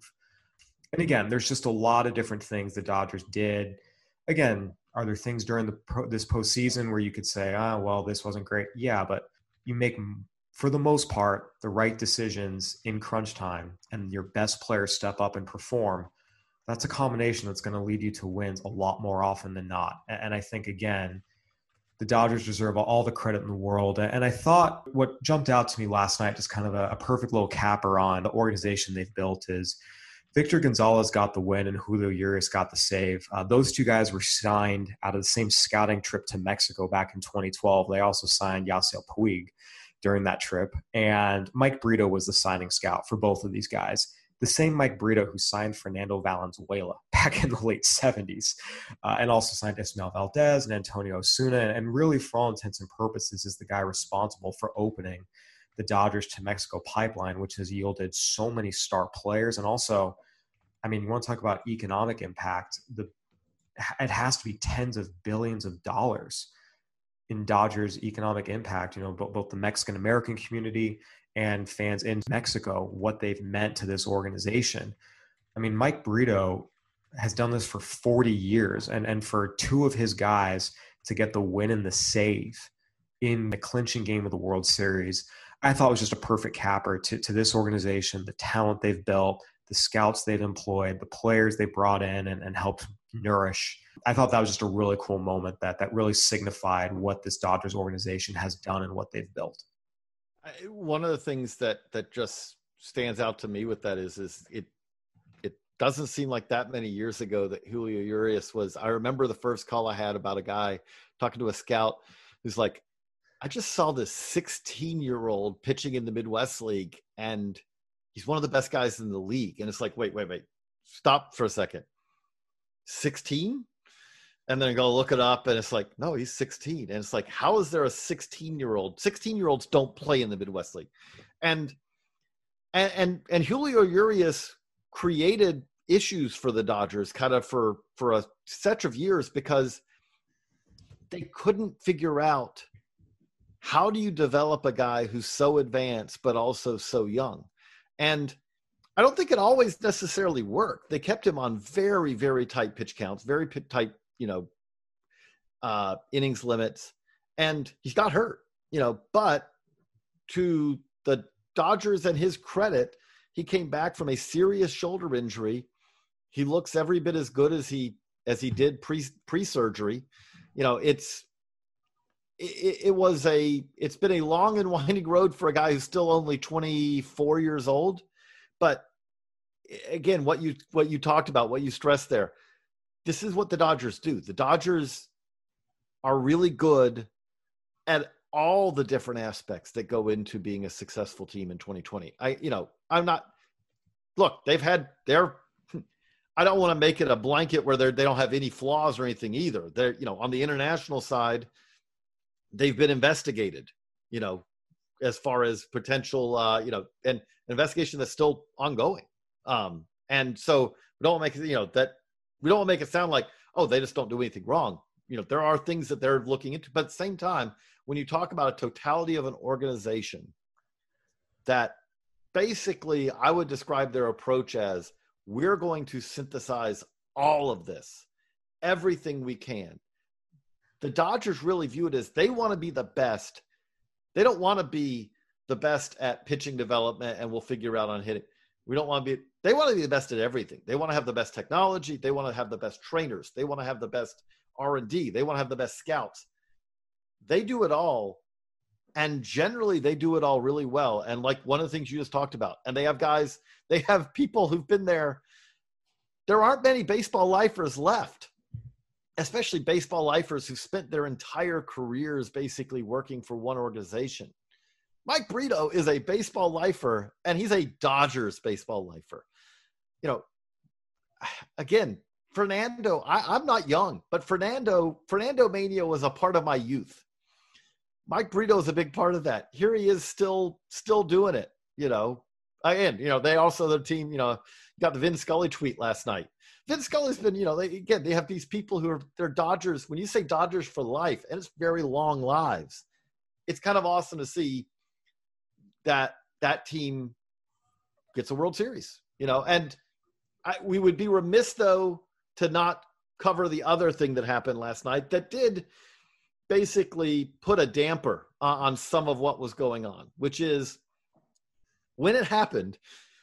And again, there's just a lot of different things the Dodgers did. Again, are there things during this postseason where you could say, well, this wasn't great? Yeah, but you make, for the most part, the right decisions in crunch time and your best players step up and perform. That's a combination that's going to lead you to wins a lot more often than not. And I think, again, the Dodgers deserve all the credit in the world. And I thought what jumped out to me last night, just kind of a perfect little capper on the organization they've built, is Victor Gonzalez got the win and Julio Urias got the save. Those two guys were signed out of the same scouting trip to Mexico back in 2012. They also signed Yasiel Puig during that trip. And Mike Brito was the signing scout for both of these guys. The same Mike Brito who signed Fernando Valenzuela back in the late 70s and also signed Ismael Valdez and Antonio Osuna. And really, for all intents and purposes, is the guy responsible for opening the Dodgers to Mexico pipeline, which has yielded so many star players. And also, you want to talk about economic impact. It has to be tens of billions of dollars in Dodgers economic impact, both the Mexican American community and fans in Mexico, what they've meant to this organization. Mike Brito has done this for 40 years and for two of his guys to get the win and the save in the clinching game of the World Series, I thought was just a perfect capper to this organization, the talent they've built, the scouts they've employed, the players they brought in and helped nourish. I thought that was just a really cool moment that really signified what this Dodgers organization has done and what they've built. One of the things that just stands out to me with that is it doesn't seem like that many years ago that Julio Urias was. I remember the first call I had about a guy talking to a scout who's like, I just saw this 16-year-old pitching in the Midwest League, and he's one of the best guys in the league. And it's like, wait, stop for a second. 16? And then I go look it up, and it's like, no, he's 16. And it's like, how is there a 16-year-old? 16-year-olds don't play in the Midwest League. And Julio Urias created issues for the Dodgers kind of for a stretch of years because they couldn't figure out, how do you develop a guy who's so advanced but also so young? And I don't think it always necessarily worked. They kept him on very, very tight pitch counts, very tight, innings limits, and he got hurt, but to the Dodgers and his credit, he came back from a serious shoulder injury. He looks every bit as good as he did pre-surgery. It's been a long and winding road for a guy who's still only 24 years old. But again, what you talked about, what you stressed there, this is what the Dodgers do. The Dodgers are really good at all the different aspects that go into being a successful team in 2020. I don't want to make it a blanket where they don't have any flaws or anything either. They're, on the international side, they've been investigated, as far as potential, and investigation that's still ongoing. And so we don't make it, that we don't want to make it sound like, oh, they just don't do anything wrong. There are things that they're looking into, but at the same time, when you talk about a totality of an organization, that basically I would describe their approach as, we're going to synthesize all of this, everything we can. The Dodgers really view it as they want to be the best. They don't want to be the best at pitching development and we'll figure out on hitting. They want to be the best at everything. They want to have the best technology. They want to have the best trainers. They want to have the best R&D. They want to have the best scouts. They do it all. And generally they do it all really well. And like one of the things you just talked about, and they have people who've been there. There aren't many baseball lifers left, especially baseball lifers who spent their entire careers basically working for one organization. Mike Brito is a baseball lifer, and he's a Dodgers baseball lifer. Again, Fernando, I'm not young, but Fernando Mania was a part of my youth. Mike Brito is a big part of that. Here he is still doing it, Again, they also, the team, got the Vin Scully tweet last night. Vin Scully's been, they have these people they're Dodgers. When you say Dodgers for life, and it's very long lives, it's kind of awesome to see that team gets a World Series, and we would be remiss though to not cover the other thing that happened last night that did basically put a damper on some of what was going on, which is when it happened,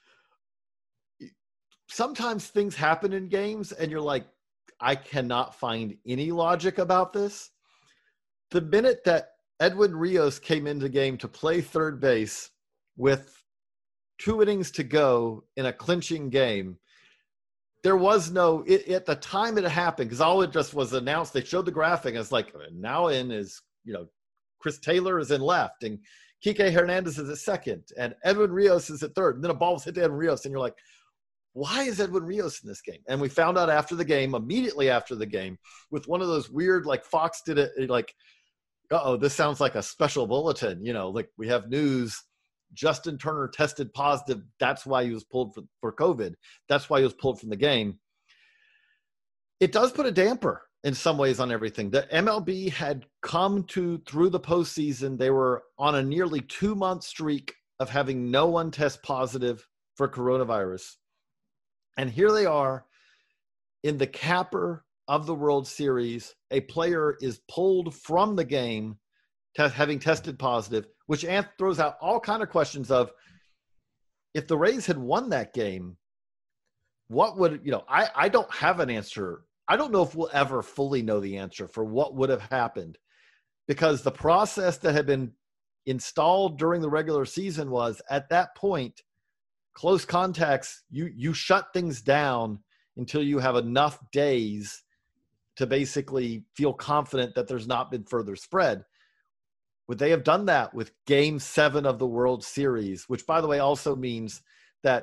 sometimes things happen in games and you're like, I cannot find any logic about this. The minute that Edwin Rios came into the game to play third base with 2 innings to go in a clinching game, there was no, at the time it happened, because all it just was announced, they showed the graphic, and it's like, now in is, Chris Taylor is in left, and Kike Hernandez is at second, and Edwin Rios is at third, and then a ball was hit to Edwin Rios, and you're like, why is Edwin Rios in this game? And we found out immediately after the game, with one of those weird, like Fox did it, like, this sounds like a special bulletin, like we have news. Justin Turner tested positive. That's why he was pulled for COVID. That's why he was pulled from the game. It does put a damper in some ways on everything. The MLB had come through the postseason. They were on a nearly 2-month streak of having no one test positive for coronavirus. And here they are in the capper of the World Series. A player is pulled from the game having tested positive, which throws out all kind of questions of, if the Rays had won that game, what would, I don't have an answer. I don't know if we'll ever fully know the answer for what would have happened, because the process that had been installed during the regular season was, at that point, close contacts, you shut things down until you have enough days to basically feel confident that there's not been further spread. Would they have done that with Game 7 of the World Series, which, by the way, also means that,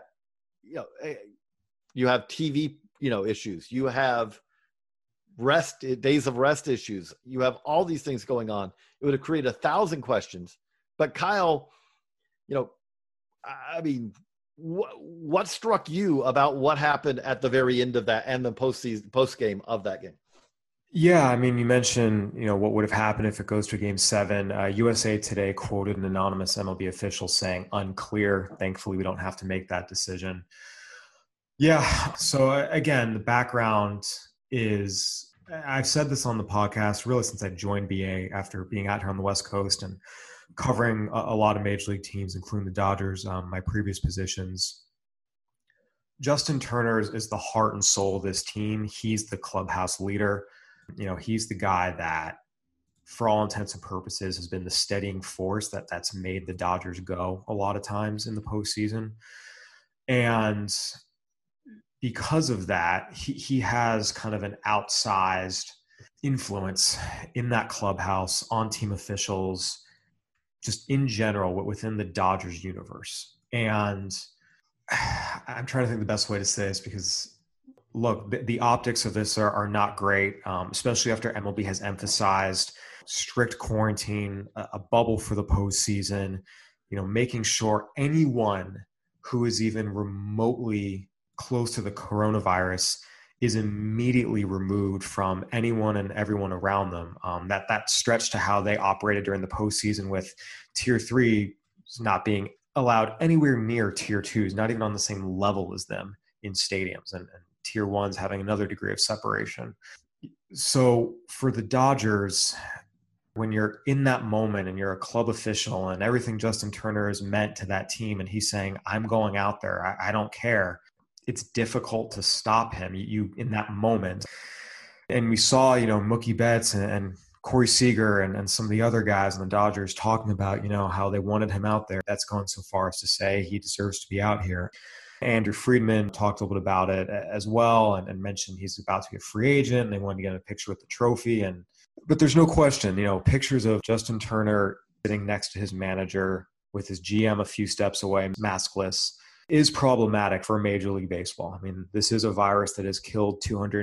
you have TV, issues. You have days of rest issues. You have all these things going on. It would have created 1,000 questions. But Kyle, I mean, what struck you about what happened at the very end of that and the post game of that game? Yeah, I mean, you mentioned, what would have happened if it goes to Game 7. USA Today quoted an anonymous MLB official saying, unclear. Thankfully, we don't have to make that decision. Yeah, so again, the background is, I've said this on the podcast really since I joined BA after being out here on the West Coast and covering a lot of major league teams, including the Dodgers, my previous positions. Justin Turner is the heart and soul of this team. He's the clubhouse leader. He's the guy that, for all intents and purposes, has been the steadying force that's made the Dodgers go a lot of times in the postseason. And because of that, he has kind of an outsized influence in that clubhouse, on team officials, just in general within the Dodgers universe. And I'm trying to think the best way to say this, because look, the optics of this are not great, especially after MLB has emphasized strict quarantine, a bubble for the postseason, making sure anyone who is even remotely close to the coronavirus is immediately removed from anyone and everyone around them. That stretch to how they operated during the postseason with Tier 3 not being allowed anywhere near Tier 2s, not even on the same level as them in stadiums, and Tier 1s having another degree of separation. So for the Dodgers, when you're in that moment and you're a club official and everything Justin Turner has meant to that team, and he's saying, I'm going out there, I don't care, it's difficult to stop him you in that moment. And we saw, Mookie Betts and Corey Seager and some of the other guys in the Dodgers talking about, how they wanted him out there. That's going so far as to say he deserves to be out here. Andrew Friedman talked a little bit about it as well and mentioned he's about to be a free agent and they wanted to get a picture with the trophy. But there's no question, pictures of Justin Turner sitting next to his manager with his GM a few steps away, maskless, is problematic for Major League Baseball. I mean, this is a virus that has killed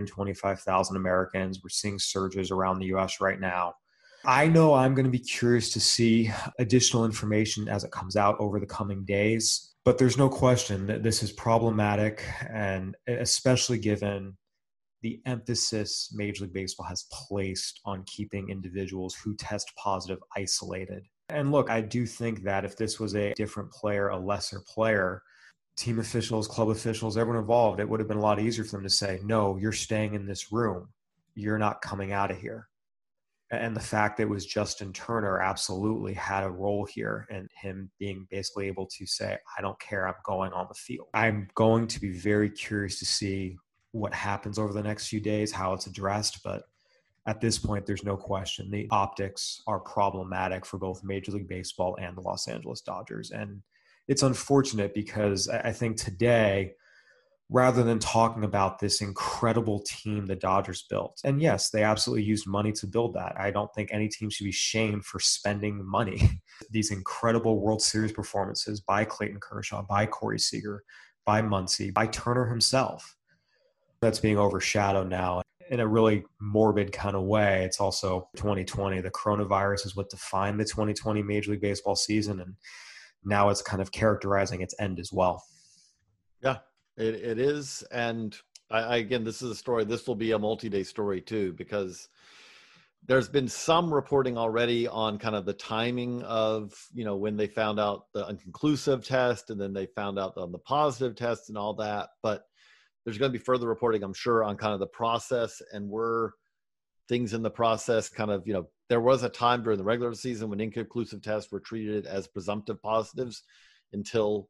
225,000 Americans. We're seeing surges around the U.S. right now. I know I'm going to be curious to see additional information as it comes out over the coming days, but there's no question that this is problematic, and especially given the emphasis Major League Baseball has placed on keeping individuals who test positive isolated. And look, I do think that if this was a different player, a lesser player, team officials, club officials, everyone involved, it would have been a lot easier for them to say, no, you're staying in this room. You're not coming out of here. And the fact that it was Justin Turner absolutely had a role here, and him being basically able to say, I don't care, I'm going on the field. I'm going to be very curious to see what happens over the next few days, how it's addressed. But at this point, there's no question. The optics are problematic for both Major League Baseball and the Los Angeles Dodgers. And it's unfortunate because I think today, rather than talking about this incredible team the Dodgers built, and yes, they absolutely used money to build that. I don't think any team should be shamed for spending money. These incredible World Series performances by Clayton Kershaw, by Corey Seager, by Muncy, by Turner himself, that's being overshadowed now in a really morbid kind of way. It's also 2020. The coronavirus is what defined the 2020 Major League Baseball season, and now it's kind of characterizing its end as well. Yeah, it is. And I again, this is a story. This will be a multi-day story too, because there's been some reporting already on kind of the timing of, when they found out the inconclusive test and then they found out on the positive test and all that. But there's going to be further reporting, I'm sure, on kind of the process, and were things in the process kind of, there was a time during the regular season when inconclusive tests were treated as presumptive positives until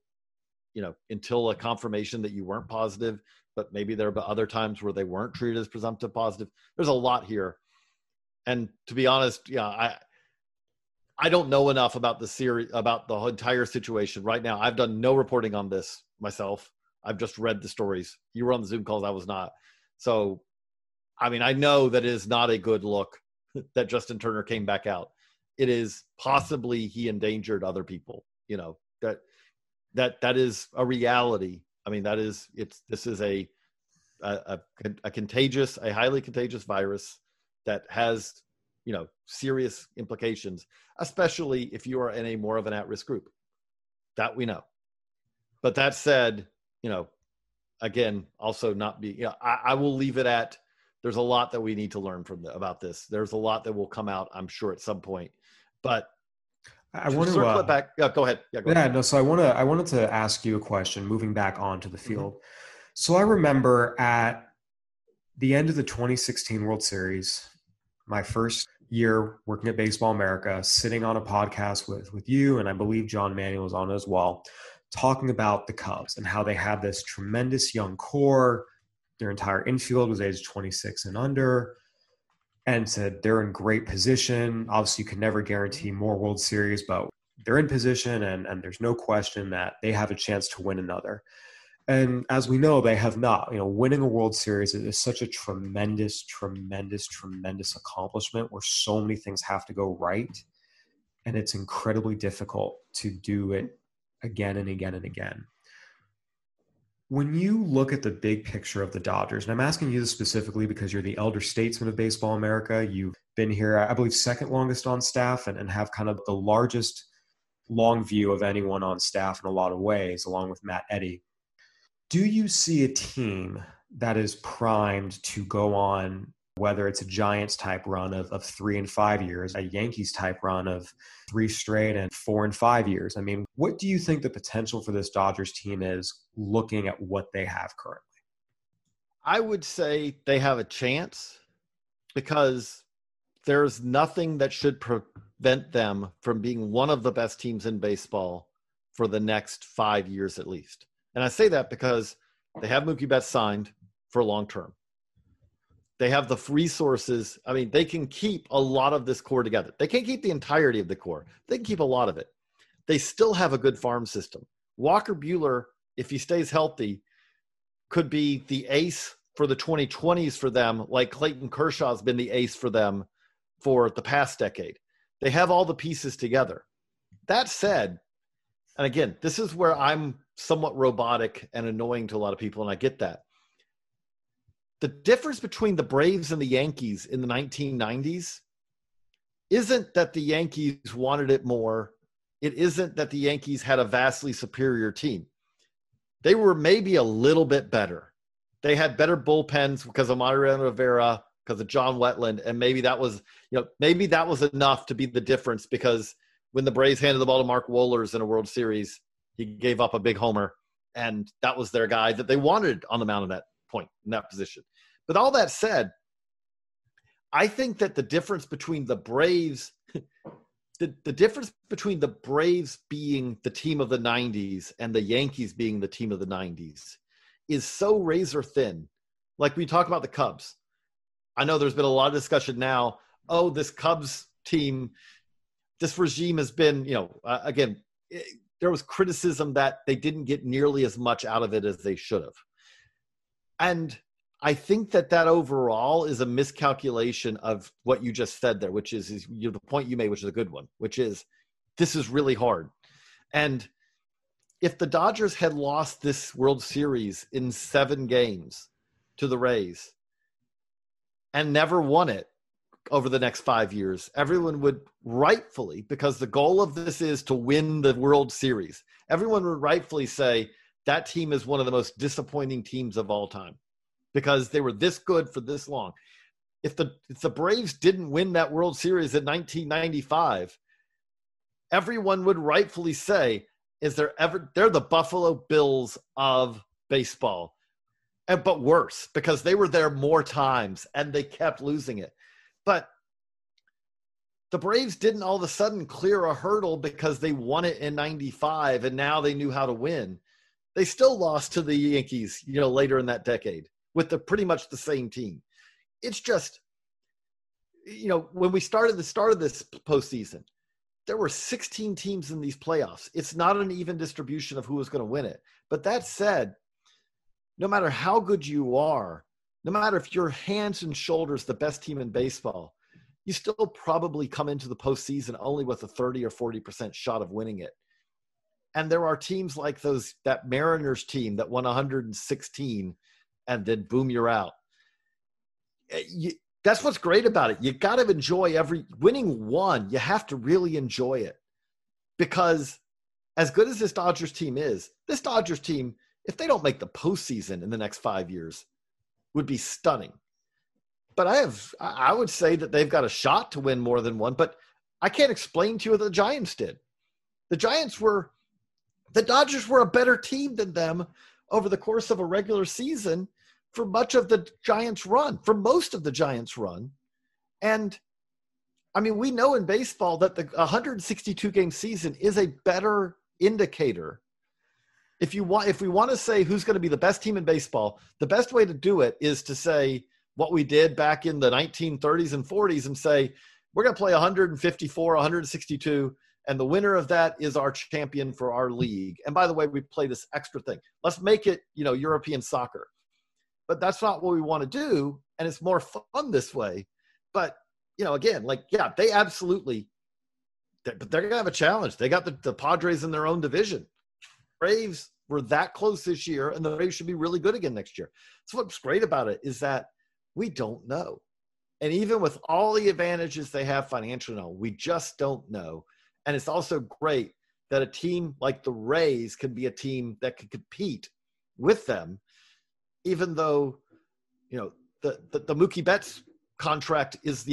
a confirmation that you weren't positive, but maybe there were other times where they weren't treated as presumptive positive. There's a lot here. And to be honest, I don't know enough about the series, about the entire situation right now. I've done no reporting on this myself. I've just read the stories. You were on the Zoom calls. I was not. So, I mean, I know that it is not a good look that Justin Turner came back out. It is possibly he endangered other people, that is a reality. I mean, this is a contagious, a highly contagious virus that has, serious implications, especially if you are in a more of an at-risk group. That we know. But that said, again, also not be, I will leave it at, there's a lot that we need to learn about this. There's a lot that will come out, I'm sure, at some point. But I want to circle it back. Yeah, go ahead. Yeah, go ahead. No. So I wanted to ask you a question. Moving back onto the field. Mm-hmm. So I remember at the end of the 2016 World Series, my first year working at Baseball America, sitting on a podcast with you, and I believe John Manuel was on as well, talking about the Cubs and how they had this tremendous young core. Their entire infield was age 26 and under, and said they're in great position. Obviously, you can never guarantee more World Series, but they're in position, and there's no question that they have a chance to win another. And as we know, they have not. Winning a World Series is such a tremendous, tremendous, tremendous accomplishment where so many things have to go right, and it's incredibly difficult to do it again and again and again. When you look at the big picture of the Dodgers, and I'm asking you this specifically because you're the elder statesman of Baseball America, you've been here, I believe, second longest on staff and have kind of the largest long view of anyone on staff in a lot of ways, along with Matt Eddy. Do you see a team that is primed to go on, whether it's a Giants type run of 3 and 5 years, a Yankees type run of 3 straight and 4 and 5 years. I mean, what do you think the potential for this Dodgers team is looking at what they have currently? I would say they have a chance because there's nothing that should prevent them from being one of the best teams in baseball for the next 5 years at least. And I say that because they have Mookie Betts signed for long term. They have the resources. I mean, they can keep a lot of this core together. They can't keep the entirety of the core. They can keep a lot of it. They still have a good farm system. Walker Buehler, if he stays healthy, could be the ace for the 2020s for them, like Clayton Kershaw has been the ace for them for the past decade. They have all the pieces together. That said, and again, this is where I'm somewhat robotic and annoying to a lot of people, and I get that. The difference between the Braves and the Yankees in the 1990s isn't that the Yankees wanted it more. It isn't that the Yankees had a vastly superior team. They were maybe a little bit better. They had better bullpens because of Mariano Rivera, because of John Wetland, and maybe that was enough to be the difference, because when the Braves handed the ball to Mark Wohlers in a World Series, he gave up a big homer, and that was their guy that they wanted on the mound at that point, in that position. But all that said, I think that the difference between the Braves, the difference between the Braves being the team of the 90s and the Yankees being the team of the 90s is so razor thin. Like we talk about the Cubs. I know there's been a lot of discussion now. Oh, this Cubs team, this regime has been, there was criticism that they didn't get nearly as much out of it as they should have. And I think that overall is a miscalculation of what you just said there, which is the point you made, which is a good one, which is this is really hard. And if the Dodgers had lost this World Series in 7 games to the Rays and never won it over the next 5 years, everyone would rightfully, because the goal of this is to win the World Series, everyone would rightfully say that team is one of the most disappointing teams of all time, because they were this good for this long. If the Braves didn't win that World Series in 1995, everyone would rightfully say, they're the Buffalo Bills of baseball. But worse, because they were there more times and they kept losing it. But the Braves didn't all of a sudden clear a hurdle because they won it in 95 and now they knew how to win. They still lost to the Yankees, later in that decade with pretty much the same team. It's just, when we started the start of this postseason, there were 16 teams in these playoffs. It's not an even distribution of who was going to win it. But that said, no matter how good you are, no matter if you're hands and shoulders the best team in baseball, you still probably come into the postseason only with a 30 or 40% shot of winning it. And there are teams like that Mariners team that won 116 and then boom, you're out. That's what's great about it. You got to enjoy winning one. You have to really enjoy it, because as good as this Dodgers team is, this Dodgers team, if they don't make the postseason in the next 5 years, would be stunning. But I would say that they've got a shot to win more than one, but I can't explain to you what the Giants did. The Dodgers were a better team than them over the course of a regular season for much of the Giants run, for most of the Giants run. And I mean, we know in baseball that the 162 game season is a better indicator. If we want to say who's going to be the best team in baseball, the best way to do it is to say what we did back in the 1930s and 40s and say, we're going to play 154, 162, and the winner of that is our champion for our league. And by the way, we play this extra thing. Let's make it, European soccer. But that's not what we want to do, and it's more fun this way. But, again, they absolutely – but they're going to have a challenge. They got the Padres in their own division. Braves were that close this year, and the Braves should be really good again next year. So what's great about it is that we don't know. And even with all the advantages they have financially, we just don't know. And it's also great that a team like the Rays can be a team that can compete with them. even though, the Mookie Betts contract is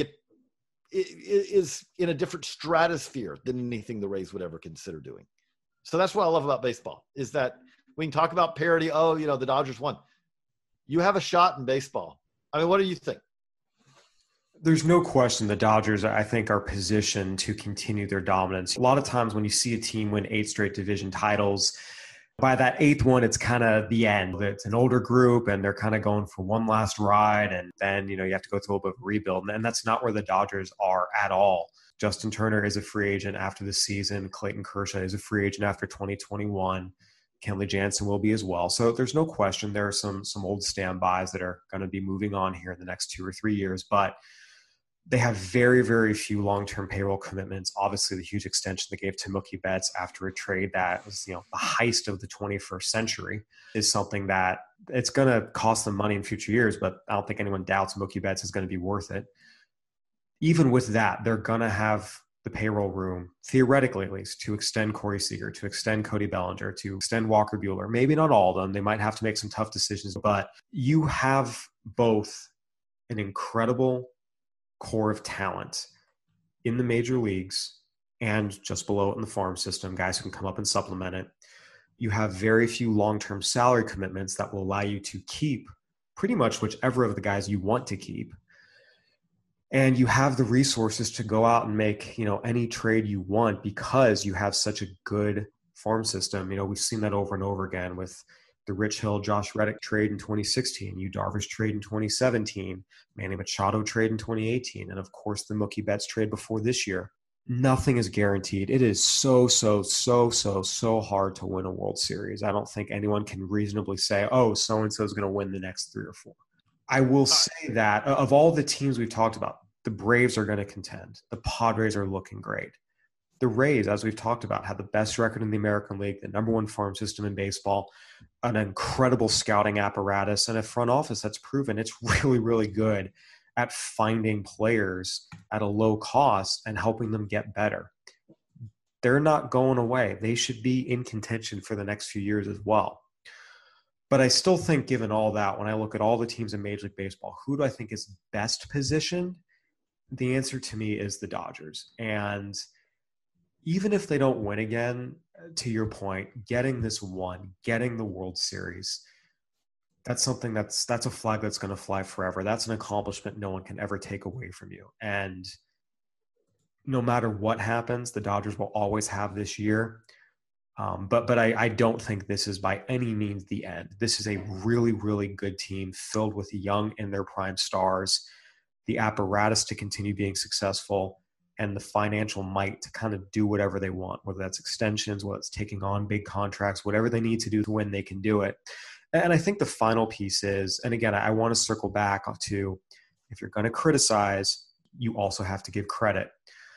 in a different stratosphere than anything the Rays would ever consider doing. So that's what I love about baseball, is that we can talk about parity. Oh, the Dodgers won. You have a shot in baseball. I mean, what do you think? There's no question the Dodgers, I think, are positioned to continue their dominance. A lot of times when you see a team win 8 straight division titles, by that 8th one, it's kind of the end. It's an older group and they're kind of going for one last ride. And then, you have to go through a little bit of rebuild. And that's not where the Dodgers are at all. Justin Turner is a free agent after the season. Clayton Kershaw is a free agent after 2021. Kenley Jansen will be as well. So there's no question there are some old standbys that are going to be moving on here in the next 2 or 3 years. But they have very, very few long-term payroll commitments. Obviously, the huge extension they gave to Mookie Betts after a trade that was, the heist of the 21st century is something that it's going to cost them money in future years, but I don't think anyone doubts Mookie Betts is going to be worth it. Even with that, they're going to have the payroll room, theoretically at least, to extend Corey Seager, to extend Cody Bellinger, to extend Walker Buehler. Maybe not all of them. They might have to make some tough decisions, but you have both an incredible core of talent in the major leagues and just below it in the farm system, guys who can come up and supplement it. You have very few long-term salary commitments that will allow you to keep pretty much whichever of the guys you want to keep. And you have the resources to go out and make, any trade you want because you have such a good farm system. We've seen that over and over again with the Rich Hill, Josh Reddick trade in 2016, Yu Darvish trade in 2017, Manny Machado trade in 2018, and of course the Mookie Betts trade before this year. Nothing is guaranteed. It is so hard to win a World Series. I don't think anyone can reasonably say, oh, so-and-so is going to win the next 3 or 4. I will say that of all the teams we've talked about, the Braves are going to contend. The Padres are looking great. The Rays, as we've talked about, have the best record in the American League, the number 1 farm system in baseball, an incredible scouting apparatus, and a front office that's proven it's really, really good at finding players at a low cost and helping them get better. They're not going away. They should be in contention for the next few years as well. But I still think, given all that, when I look at all the teams in Major League Baseball, who do I think is best positioned? The answer to me is the Dodgers. And even if they don't win again, to your point, getting this one, getting the World Series, that's something that's a flag that's going to fly forever. That's an accomplishment no one can ever take away from you. And no matter what happens, the Dodgers will always have this year. But I don't think this is by any means the end. This is a really, really good team filled with young in their prime stars, the apparatus to continue being successful, and the financial might to kind of do whatever they want, whether that's extensions, whether it's taking on big contracts, whatever they need to do to win, they can do it. And I think the final piece is, and again, I want to circle back to, if you're going to criticize, you also have to give credit.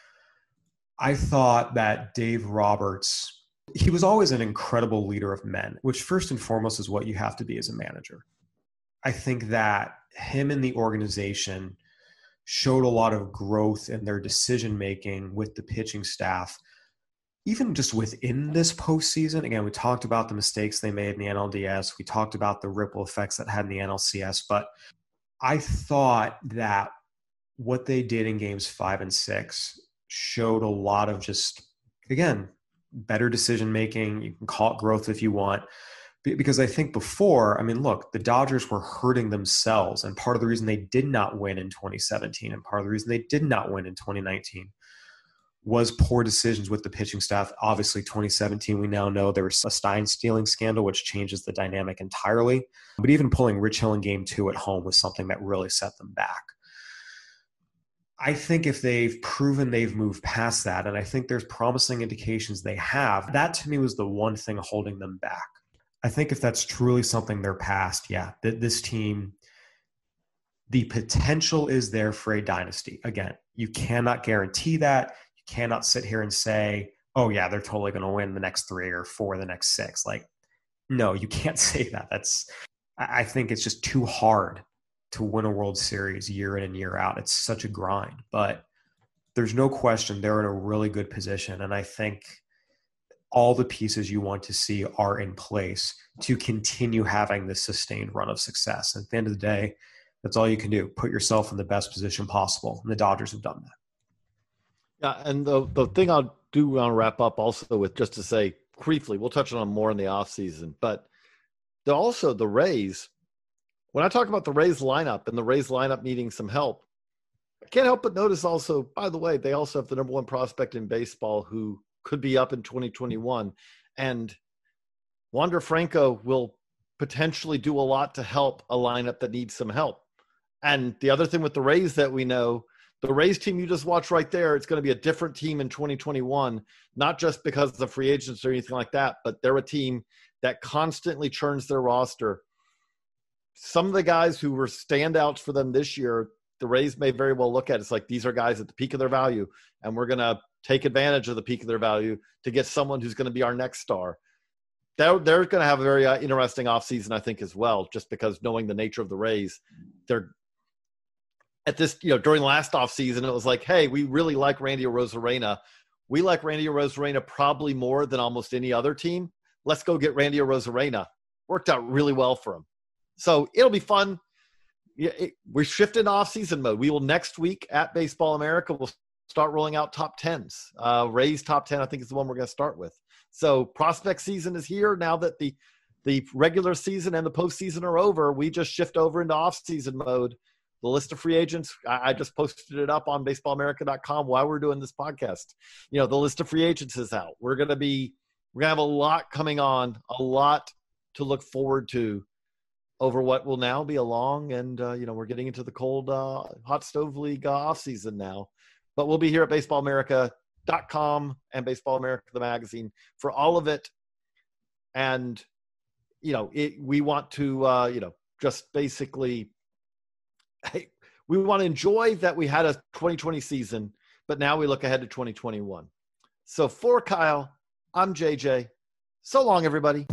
I thought that Dave Roberts, he was always an incredible leader of men, which first and foremost is what you have to be as a manager. I think that him and the organization showed a lot of growth in their decision-making with the pitching staff, even just within this postseason. Again, we talked about the mistakes they made in the NLDS. We talked about the ripple effects that had in the NLCS. But I thought that what they did in games 5 and 6 showed a lot of just, again, better decision-making. You can call it growth if you want. Because I think before, look, the Dodgers were hurting themselves. And part of the reason they did not win in 2017 and part of the reason they did not win in 2019 was poor decisions with the pitching staff. Obviously, 2017, we now know there was a Stein stealing scandal, which changes the dynamic entirely. But even pulling Rich Hill in game 2 at home was something that really set them back. I think if they've proven they've moved past that, and I think there's promising indications they have, that to me was the one thing holding them back. I think if that's truly something they're past, this team, the potential is there for a dynasty. Again, you cannot guarantee that. You cannot sit here and say, oh yeah, they're totally going to win the next 3 or 4, the next 6. No, you can't say that. I think it's just too hard to win a World Series year in and year out. It's such a grind, but there's no question they're in a really good position. And I think all the pieces you want to see are in place to continue having this sustained run of success. And at the end of the day, that's all you can do. Put yourself in the best position possible. And the Dodgers have done that. Yeah, and the thing I'll do want to wrap up also with, just to say briefly, we'll touch on more in the offseason, but also the Rays, when I talk about the Rays lineup and the Rays lineup needing some help, I can't help but notice also, by the way, they also have the number one prospect in baseball who could be up in 2021. And Wander Franco will potentially do a lot to help a lineup that needs some help. And the other thing with the Rays that we know, the Rays team you just watched right there, it's going to be a different team in 2021, not just because of the free agents or anything like that, but they're a team that constantly churns their roster. Some of the guys who were standouts for them this year, the Rays may very well look at it's like, these are guys at the peak of their value, and we're going to take advantage of the peak of their value to get someone who's going to be our next star. They're going to have a very interesting offseason, I think, as well, just because knowing the nature of the Rays, they're at this, during last offseason, it was like, hey, we really like Randy Arozarena. We like Randy Arozarena probably more than almost any other team. Let's go get Randy Arozarena. Worked out really well for him. So it'll be fun. We're shifting off-season mode. We will next week at Baseball America, we'll start rolling out top 10s. Rays top 10, I think, is the one we're going to start with. So prospect season is here. Now that the regular season and the postseason are over, we just shift over into off-season mode. The list of free agents, I just posted it up on baseballamerica.com while we're doing this podcast. The list of free agents is out. We're going to have a lot coming on, a lot to look forward to over what will now be a long and, we're getting into the cold hot stove league off season now. But we'll be here at baseballamerica.com and Baseball America, the magazine, for all of it. And, we want to, just basically, we want to enjoy that we had a 2020 season, but now we look ahead to 2021. So for Kyle, I'm JJ. So long, everybody.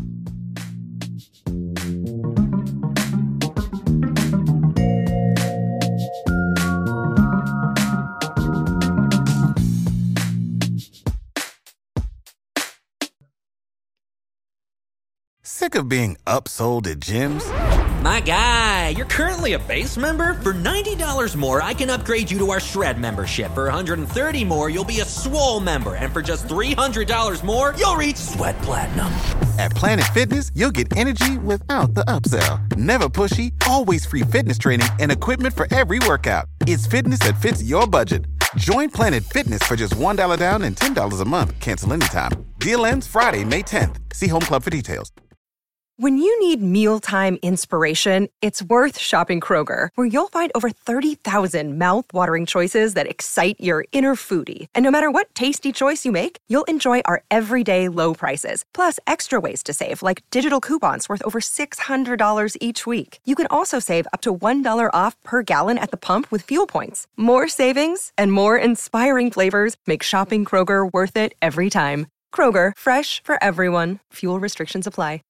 Sick of being upsold at gyms? My guy, you're currently a base member? For $90 more, I can upgrade you to our Shred membership. For $130 more, you'll be a Swole member. And for just $300 more, you'll reach Sweat Platinum. At Planet Fitness, you'll get energy without the upsell. Never pushy, always free fitness training and equipment for every workout. It's fitness that fits your budget. Join Planet Fitness for just $1 down and $10 a month. Cancel anytime. Deal ends Friday, May 10th. See Home Club for details. When you need mealtime inspiration, it's worth shopping Kroger, where you'll find over 30,000 mouth-watering choices that excite your inner foodie. And no matter what tasty choice you make, you'll enjoy our everyday low prices, plus extra ways to save, like digital coupons worth over $600 each week. You can also save up to $1 off per gallon at the pump with fuel points. More savings and more inspiring flavors make shopping Kroger worth it every time. Kroger, fresh for everyone. Fuel restrictions apply.